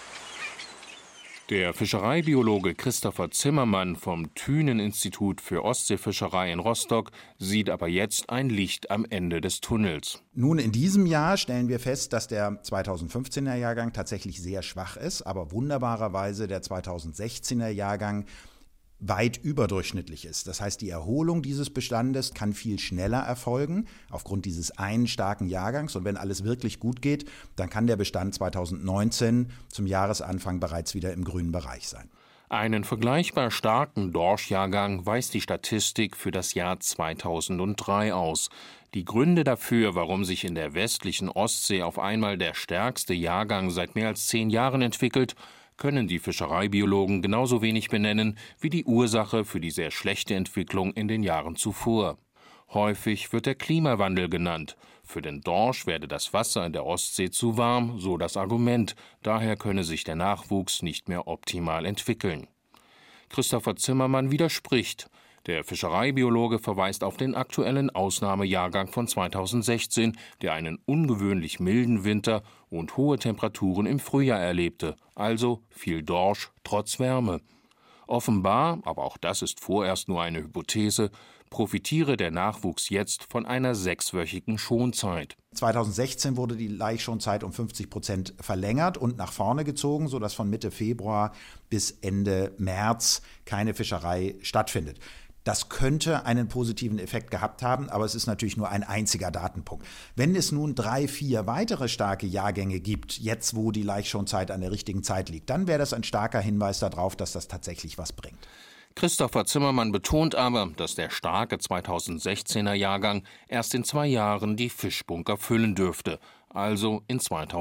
Der Fischereibiologe Christopher Zimmermann vom Thünen-Institut für Ostseefischerei in Rostock sieht aber jetzt ein Licht am Ende des Tunnels. Nun, in diesem Jahr stellen wir fest, dass der 2015er Jahrgang tatsächlich sehr schwach ist, aber wunderbarerweise der 2016er Jahrgang weit überdurchschnittlich ist. Das heißt, die Erholung dieses Bestandes kann viel schneller erfolgen, aufgrund dieses einen starken Jahrgangs. Und wenn alles wirklich gut geht, dann kann der Bestand 2019 zum Jahresanfang bereits wieder im grünen Bereich sein. Einen vergleichbar starken Dorschjahrgang weist die Statistik für das Jahr 2003 aus. Die Gründe dafür, warum sich in der westlichen Ostsee auf einmal der stärkste Jahrgang seit mehr als 10 Jahren entwickelt, können die Fischereibiologen genauso wenig benennen wie die Ursache für die sehr schlechte Entwicklung in den Jahren zuvor. Häufig wird der Klimawandel genannt. Für den Dorsch werde das Wasser in der Ostsee zu warm, so das Argument. Daher könne sich der Nachwuchs nicht mehr optimal entwickeln. Christopher Zimmermann widerspricht. Der Fischereibiologe verweist auf den aktuellen Ausnahmejahrgang von 2016, der einen ungewöhnlich milden Winter und hohe Temperaturen im Frühjahr erlebte, also viel Dorsch trotz Wärme. Offenbar, aber auch das ist vorerst nur eine Hypothese, profitiere der Nachwuchs jetzt von einer 6-wöchigen Schonzeit. 2016 wurde die Laichschonzeit um 50% verlängert und nach vorne gezogen, sodass von Mitte Februar bis Ende März keine Fischerei stattfindet. Das könnte einen positiven Effekt gehabt haben, aber es ist natürlich nur ein einziger Datenpunkt. Wenn es nun 3, 4 weitere starke Jahrgänge gibt, jetzt wo die Laichschonzeit an der richtigen Zeit liegt, dann wäre das ein starker Hinweis darauf, dass das tatsächlich was bringt. Christopher Zimmermann betont aber, dass der starke 2016er Jahrgang erst in 2 Jahren die Fischbunker füllen dürfte, also in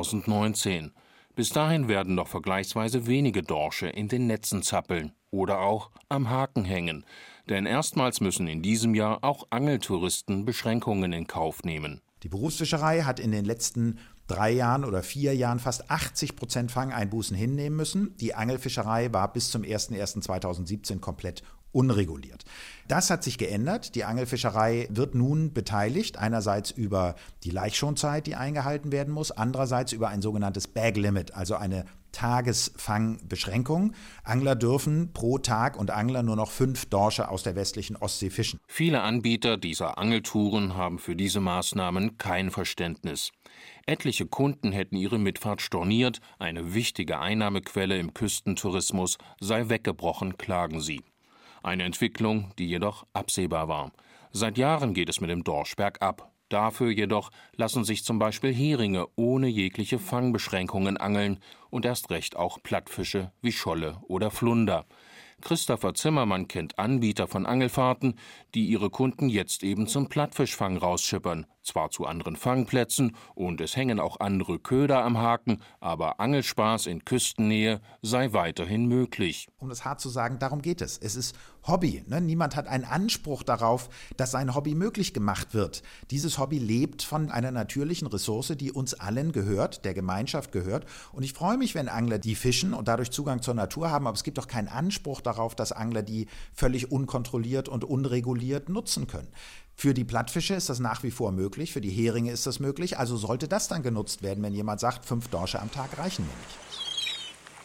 2019. Bis dahin werden noch vergleichsweise wenige Dorsche in den Netzen zappeln oder auch am Haken hängen. Denn erstmals müssen in diesem Jahr auch Angeltouristen Beschränkungen in Kauf nehmen. Die Berufsfischerei hat in den letzten 3 Jahren oder 4 Jahren fast 80% Fangeinbußen hinnehmen müssen. Die Angelfischerei war bis zum 01.01.2017 komplett unreguliert. Das hat sich geändert. Die Angelfischerei wird nun beteiligt, einerseits über die Laichschonzeit, die eingehalten werden muss, andererseits über ein sogenanntes Bag Limit, also eine Tagesfangbeschränkung. Angler dürfen pro Tag und Angler nur noch 5 Dorsche aus der westlichen Ostsee fischen. Viele Anbieter dieser Angeltouren haben für diese Maßnahmen kein Verständnis. Etliche Kunden hätten ihre Mitfahrt storniert, eine wichtige Einnahmequelle im Küstentourismus sei weggebrochen, klagen sie. Eine Entwicklung, die jedoch absehbar war. Seit Jahren geht es mit dem Dorsch bergab. Dafür jedoch lassen sich zum Beispiel Heringe ohne jegliche Fangbeschränkungen angeln und erst recht auch Plattfische wie Scholle oder Flunder. Christopher Zimmermann kennt Anbieter von Angelfahrten, die ihre Kunden jetzt eben zum Plattfischfang rausschippern. Zwar zu anderen Fangplätzen und es hängen auch andere Köder am Haken, aber Angelspaß in Küstennähe sei weiterhin möglich. Um das hart zu sagen, darum geht es. Es ist Hobby. Niemand hat einen Anspruch darauf, dass sein Hobby möglich gemacht wird. Dieses Hobby lebt von einer natürlichen Ressource, die uns allen gehört, der Gemeinschaft gehört. Und ich freue mich, wenn Angler die fischen und dadurch Zugang zur Natur haben. Aber es gibt doch keinen Anspruch darauf, dass Angler die völlig unkontrolliert und unreguliert nutzen können. Für die Plattfische ist das nach wie vor möglich, für die Heringe ist das möglich. Also sollte das dann genutzt werden, wenn jemand sagt, 5 Dorsche am Tag reichen mir nicht.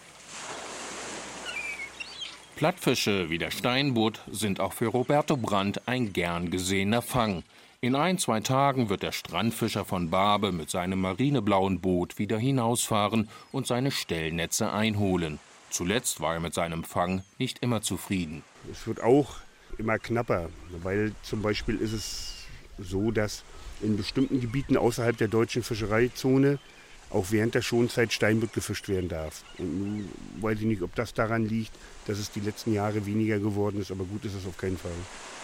Plattfische wie der Steinbutt sind auch für Roberto Brandt ein gern gesehener Fang. In 1, 2 Tagen wird der Strandfischer von Barbe mit seinem marineblauen Boot wieder hinausfahren und seine Stellnetze einholen. Zuletzt war er mit seinem Fang nicht immer zufrieden. Es wird auch immer knapper, weil zum Beispiel ist es so, dass in bestimmten Gebieten außerhalb der deutschen Fischereizone auch während der Schonzeit Steinbutt gefischt werden darf. Und nun weiß ich nicht, ob das daran liegt, dass es die letzten Jahre weniger geworden ist, aber gut ist es auf keinen Fall.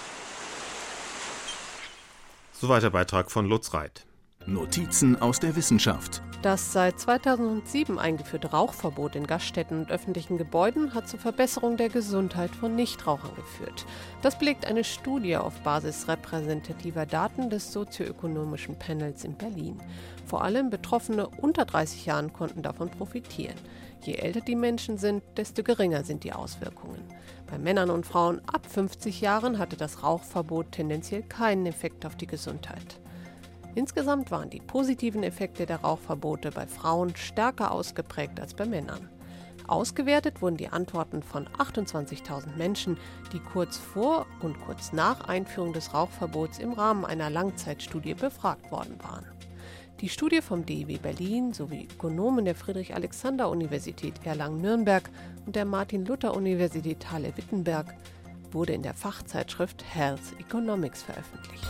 Soweit der Beitrag von Lutz Reit. Notizen aus der Wissenschaft. Das seit 2007 eingeführte Rauchverbot in Gaststätten und öffentlichen Gebäuden hat zur Verbesserung der Gesundheit von Nichtrauchern geführt. Das belegt eine Studie auf Basis repräsentativer Daten des sozioökonomischen Panels in Berlin. Vor allem Betroffene unter 30 Jahren konnten davon profitieren. Je älter die Menschen sind, desto geringer sind die Auswirkungen. Bei Männern und Frauen ab 50 Jahren hatte das Rauchverbot tendenziell keinen Effekt auf die Gesundheit. Insgesamt waren die positiven Effekte der Rauchverbote bei Frauen stärker ausgeprägt als bei Männern. Ausgewertet wurden die Antworten von 28.000 Menschen, die kurz vor und kurz nach Einführung des Rauchverbots im Rahmen einer Langzeitstudie befragt worden waren. Die Studie vom DIW Berlin sowie Ökonomen der Friedrich-Alexander-Universität Erlangen-Nürnberg und der Martin-Luther-Universität Halle-Wittenberg wurde in der Fachzeitschrift Health Economics veröffentlicht.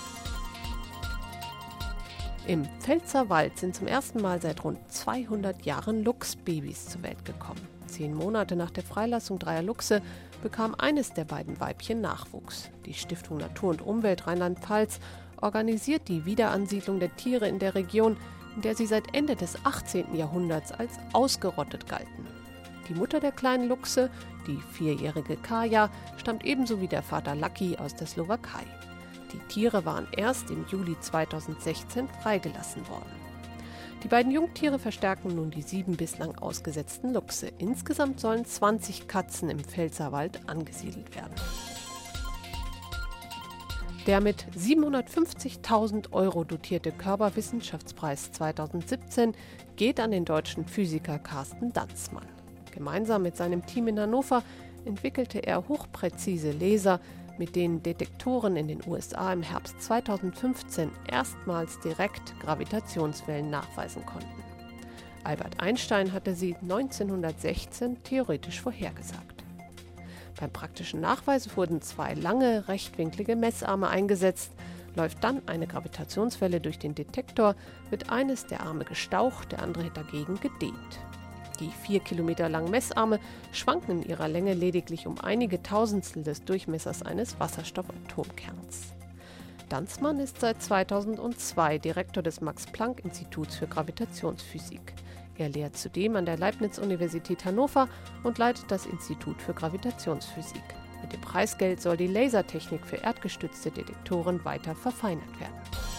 Im Pfälzerwald sind zum ersten Mal seit rund 200 Jahren Luchsbabys zur Welt gekommen. 10 Monate nach der Freilassung 3 Luchse bekam eines der beiden Weibchen Nachwuchs. Die Stiftung Natur und Umwelt Rheinland-Pfalz organisiert die Wiederansiedlung der Tiere in der Region, in der sie seit Ende des 18. Jahrhunderts als ausgerottet galten. Die Mutter der kleinen Luchse, die 4-jährige Kaja, stammt ebenso wie der Vater Lucky aus der Slowakei. Die Tiere waren erst im Juli 2016 freigelassen worden. Die beiden Jungtiere verstärken nun die 7 bislang ausgesetzten Luchse. Insgesamt sollen 20 Katzen im Pfälzerwald angesiedelt werden. Der mit 750.000 € dotierte Körber-Wissenschaftspreis 2017 geht an den deutschen Physiker Carsten Danzmann. Gemeinsam mit seinem Team in Hannover entwickelte er hochpräzise Laser, mit denen Detektoren in den USA im Herbst 2015 erstmals direkt Gravitationswellen nachweisen konnten. Albert Einstein hatte sie 1916 theoretisch vorhergesagt. Beim praktischen Nachweis wurden 2 lange, rechtwinklige Messarme eingesetzt. Läuft dann eine Gravitationswelle durch den Detektor, wird eines der Arme gestaucht, der andere dagegen gedehnt. Die 4 Kilometer langen Messarme schwanken in ihrer Länge lediglich um einige Tausendstel des Durchmessers eines Wasserstoffatomkerns. Danzmann ist seit 2002 Direktor des Max-Planck-Instituts für Gravitationsphysik. Er lehrt zudem an der Leibniz-Universität Hannover und leitet das Institut für Gravitationsphysik. Mit dem Preisgeld soll die Lasertechnik für erdgestützte Detektoren weiter verfeinert werden.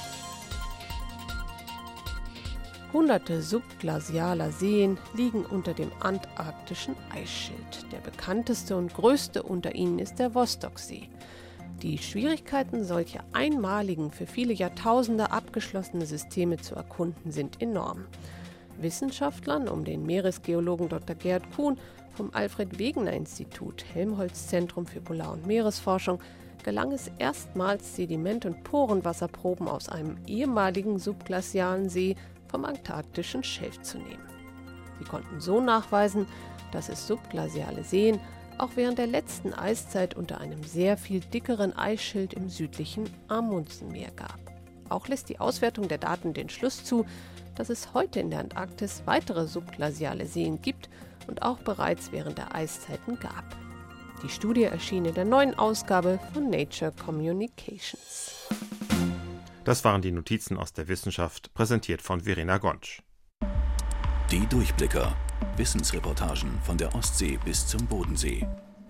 Hunderte subglazialer Seen liegen unter dem antarktischen Eisschild. Der bekannteste und größte unter ihnen ist der Vostoksee. Die Schwierigkeiten, solche einmaligen, für viele Jahrtausende abgeschlossene Systeme zu erkunden, sind enorm. Wissenschaftlern um den Meeresgeologen Dr. Gerd Kuhn vom Alfred-Wegener-Institut Helmholtz-Zentrum für Polar- und Meeresforschung gelang es erstmals, Sediment- und Porenwasserproben aus einem ehemaligen subglazialen See vom antarktischen Schelf zu nehmen. Sie konnten so nachweisen, dass es subglaziale Seen auch während der letzten Eiszeit unter einem sehr viel dickeren Eisschild im südlichen Amundsenmeer gab. Auch lässt die Auswertung der Daten den Schluss zu, dass es heute in der Antarktis weitere subglaziale Seen gibt und auch bereits während der Eiszeiten gab. Die Studie erschien in der neuen Ausgabe von Nature Communications. Das waren die Notizen aus der Wissenschaft, präsentiert von Verena Gontsch. Die Durchblicker. Wissensreportagen von der Ostsee bis zum Bodensee.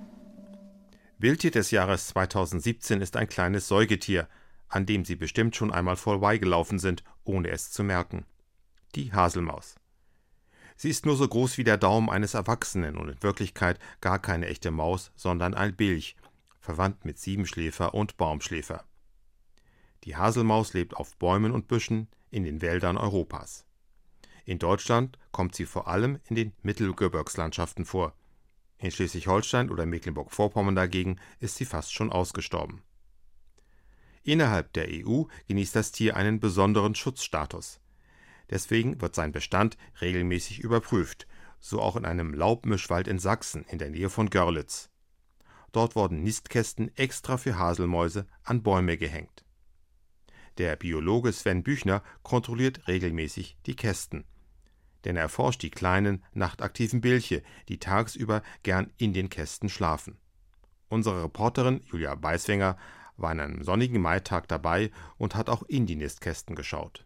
Wildtier des Jahres 2017 ist ein kleines Säugetier, an dem Sie bestimmt schon einmal vorbeigelaufen sind, ohne es zu merken. Die Haselmaus. Sie ist nur so groß wie der Daumen eines Erwachsenen und in Wirklichkeit gar keine echte Maus, sondern ein Bilch, verwandt mit Siebenschläfer und Baumschläfer. Die Haselmaus lebt auf Bäumen und Büschen in den Wäldern Europas. In Deutschland kommt sie vor allem in den Mittelgebirgslandschaften vor. In Schleswig-Holstein oder Mecklenburg-Vorpommern dagegen ist sie fast schon ausgestorben. Innerhalb der EU genießt das Tier einen besonderen Schutzstatus. Deswegen wird sein Bestand regelmäßig überprüft, so auch in einem Laubmischwald in Sachsen in der Nähe von Görlitz. Dort wurden Nistkästen extra für Haselmäuse an Bäume gehängt. Der Biologe Sven Büchner kontrolliert regelmäßig die Kästen. Denn er erforscht die kleinen, nachtaktiven Bilche, die tagsüber gern in den Kästen schlafen. Unsere Reporterin Julia Beiswenger war an einem sonnigen Maitag dabei und hat auch in die Nistkästen geschaut.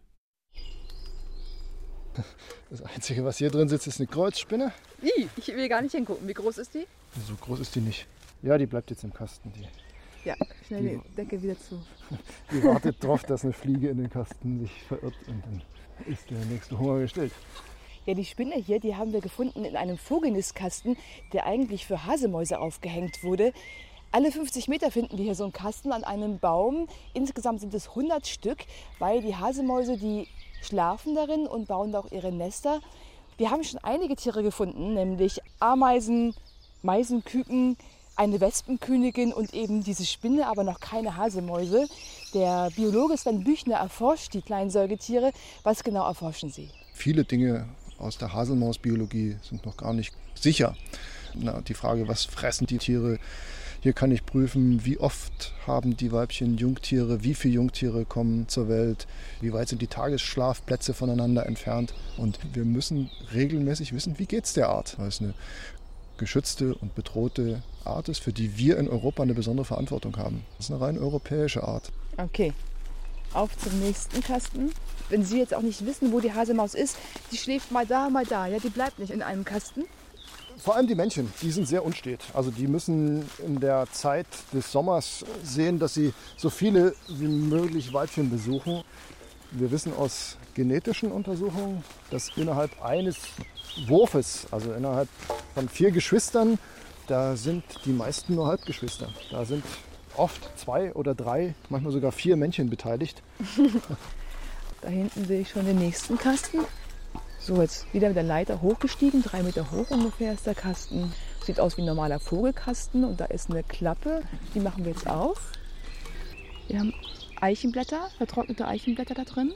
Das Einzige, was hier drin sitzt, ist eine Kreuzspinne. Ich will gar nicht hingucken. Wie groß ist die? So groß ist die nicht. Ja, die bleibt jetzt im Kasten. Ja, schnell die Decke wieder zu. Die wartet drauf, dass eine Fliege in den Kasten sich verirrt und dann ist der nächste Hunger gestillt. Ja, die Spinne hier, die haben wir gefunden in einem Vogelnistkasten, der eigentlich für Haselmäuse aufgehängt wurde. Alle 50 Meter finden wir hier so einen Kasten an einem Baum. Insgesamt sind es 100 Stück, weil die Haselmäuse, die schlafen darin und bauen da auch ihre Nester. Wir haben schon einige Tiere gefunden, nämlich Ameisen, Meisenküken, eine Wespenkönigin und eben diese Spinne, aber noch keine Haselmäuse. Der Biologe Sven Büchner erforscht die kleinen Säugetiere. Was genau erforschen Sie? Viele Dinge aus der Haselmausbiologie sind noch gar nicht sicher. Die Frage, was fressen die Tiere? Hier kann ich prüfen, wie oft haben die Weibchen Jungtiere, wie viele Jungtiere kommen zur Welt, wie weit sind die Tagesschlafplätze voneinander entfernt. Und wir müssen regelmäßig wissen, wie geht es der Art. Weil es eine geschützte und bedrohte Art ist, für die wir in Europa eine besondere Verantwortung haben. Das ist eine rein europäische Art. Okay, auf zum nächsten Kasten. Wenn Sie jetzt auch nicht wissen, wo die Haselmaus ist, die schläft mal da, ja, die bleibt nicht in einem Kasten. Vor allem die Männchen, die sind sehr unstet. Also die müssen in der Zeit des Sommers sehen, dass sie so viele wie möglich Weibchen besuchen. Wir wissen aus genetischen Untersuchungen, dass innerhalb eines Wurfes, also innerhalb von 4 Geschwistern, da sind die meisten nur Halbgeschwister. Da sind oft 2 oder 3, manchmal sogar 4 Männchen beteiligt. Da hinten sehe ich schon den nächsten Kasten. So, jetzt wieder mit der Leiter hochgestiegen, 3 Meter hoch ungefähr ist der Kasten. Sieht aus wie ein normaler Vogelkasten und da ist eine Klappe, die machen wir jetzt auf. Wir haben Eichenblätter, vertrocknete Eichenblätter da drin.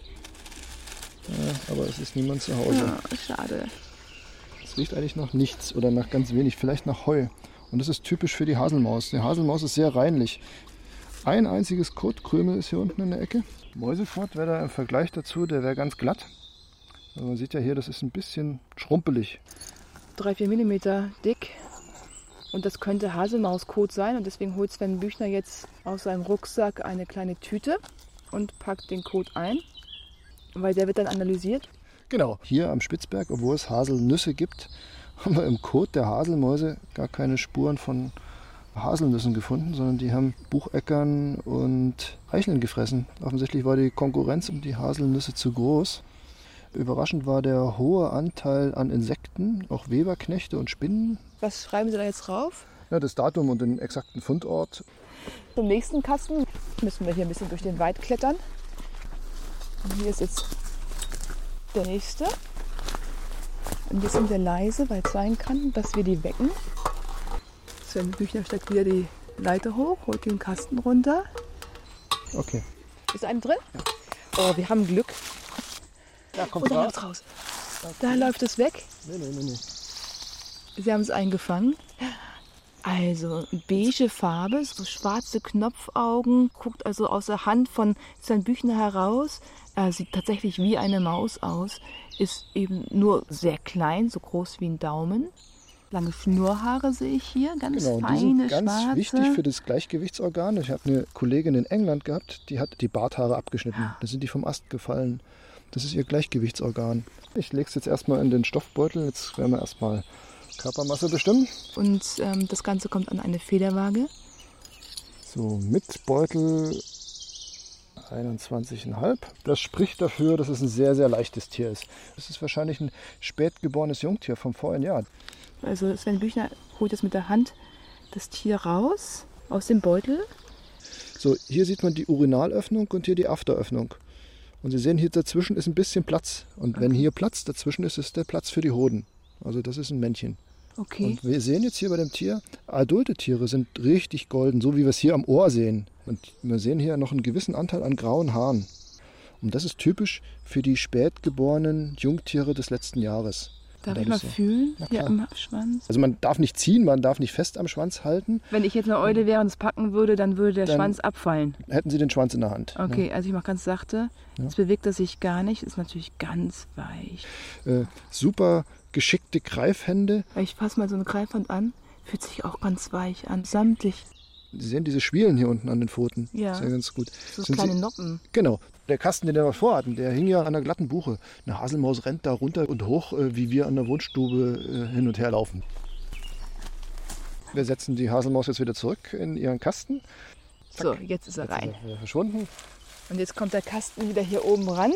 Ja, aber es ist niemand zu Hause. Ja, schade. Es riecht eigentlich nach nichts oder nach ganz wenig, vielleicht nach Heu. Und das ist typisch für die Haselmaus. Die Haselmaus ist sehr reinlich. Ein einziges Kotkrümel ist hier unten in der Ecke. Mäusekot wäre da im Vergleich dazu, der wäre ganz glatt. Also man sieht ja hier, das ist ein bisschen schrumpelig. 3-4 Millimeter dick. Und das könnte Haselmauskot sein. Und deswegen holt Sven Büchner jetzt aus seinem Rucksack eine kleine Tüte und packt den Kot ein. Weil der wird dann analysiert. Genau. Hier am Spitzberg, obwohl es Haselnüsse gibt, haben wir im Kot der Haselmäuse gar keine Spuren von Haselnüssen gefunden, sondern die haben Bucheckern und Eicheln gefressen. Offensichtlich war die Konkurrenz um die Haselnüsse zu groß. Überraschend war der hohe Anteil an Insekten, auch Weberknechte und Spinnen. Was schreiben Sie da jetzt drauf? Ja, das Datum und den exakten Fundort. Zum nächsten Kasten müssen wir hier ein bisschen durch den Wald klettern. Und hier ist jetzt der nächste. Und jetzt sind wir leise, weil es sein kann, dass wir die wecken. Sven Büchner steckt wieder die Leiter hoch, holt den Kasten runter. Okay. Ist eine drin? Ja. Oh, wir haben Glück. Da kommt raus. Raus. Da läuft es weg. Nee. Sie haben es eingefangen. Also beige Farbe, so schwarze Knopfaugen, guckt also aus der Hand von Sven Büchner heraus. Er sieht tatsächlich wie eine Maus aus, ist eben nur sehr klein, so groß wie ein Daumen. Lange Schnurrhaare sehe ich hier, ganz feine, die sind ganz schwarze. Wichtig für das Gleichgewichtsorgan. Ich habe eine Kollegin in England gehabt, die hat die Barthaare abgeschnitten. Da sind die vom Ast gefallen. Das ist ihr Gleichgewichtsorgan. Ich lege es jetzt erstmal in den Stoffbeutel. Jetzt werden wir erstmal Körpermasse bestimmen. Und das Ganze kommt an eine Federwaage. So, mit Beutel 21,5. Das spricht dafür, dass es ein sehr, sehr leichtes Tier ist. Es ist wahrscheinlich ein spätgeborenes Jungtier vom vorigen Jahr. Also Sven Büchner holt jetzt mit der Hand das Tier raus aus dem Beutel. So, hier sieht man die Urinalöffnung und hier die Afteröffnung. Und Sie sehen, hier dazwischen ist ein bisschen Platz. Und wenn hier Platz dazwischen ist, ist der Platz für die Hoden. Also das ist ein Männchen. Okay. Und wir sehen jetzt hier bei dem Tier, adulte Tiere sind richtig golden, so wie wir es hier am Ohr sehen. Und wir sehen hier noch einen gewissen Anteil an grauen Haaren. Und das ist typisch für die spätgeborenen Jungtiere des letzten Jahres. Darf ich mal fühlen, hier am Schwanz? Also man darf nicht ziehen, man darf nicht fest am Schwanz halten. Wenn ich jetzt eine Eule wäre und es packen würde, dann würde der Schwanz abfallen. Hätten Sie den Schwanz in der Hand. Okay, ne? also ich mache ganz sachte. Jetzt bewegt er sich gar nicht, ist natürlich ganz weich. Super geschickte Greifhände. Ich fasse mal so eine Greifhand an, fühlt sich auch ganz weich an, samtig. Sie sehen diese Schwielen hier unten an den Pfoten. Ja, das ist ja ganz gut. So kleine Noppen. Genau. Der Kasten, den wir davor hatten, der hing ja an einer glatten Buche. Eine Haselmaus rennt da runter und hoch, wie wir an der Wohnstube hin und her laufen. Wir setzen die Haselmaus jetzt wieder zurück in ihren Kasten. Zack. So, jetzt ist er rein. Ist er verschwunden. Und jetzt kommt der Kasten wieder hier oben ran.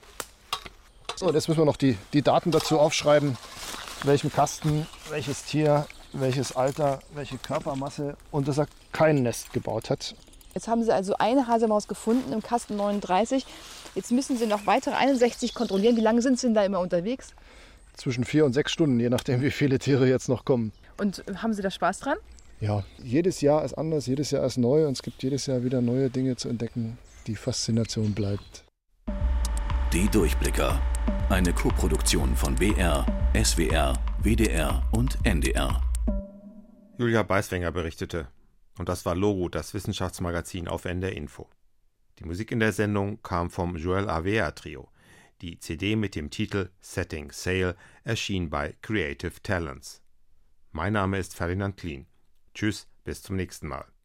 So, jetzt müssen wir noch die Daten dazu aufschreiben. Welchem Kasten, welches Tier, welches Alter, welche Körpermasse und dass er kein Nest gebaut hat. Jetzt haben Sie also eine Haselmaus gefunden im Kasten 39. Jetzt müssen Sie noch weitere 61 kontrollieren. Wie lange sind Sie denn da immer unterwegs? Zwischen 4 und 6 Stunden, je nachdem, wie viele Tiere jetzt noch kommen. Und haben Sie da Spaß dran? Ja, jedes Jahr ist anders, jedes Jahr ist neu und es gibt jedes Jahr wieder neue Dinge zu entdecken. Die Faszination bleibt. Die Durchblicker. Eine Koproduktion von BR, SWR, WDR und NDR. Julia Beiswenger berichtete. Und das war Logo, das Wissenschaftsmagazin auf NDR Info. Die Musik in der Sendung kam vom Joel Avea Trio. Die CD mit dem Titel Setting Sail erschien bei Creative Talents. Mein Name ist Ferdinand Klien. Tschüss, bis zum nächsten Mal.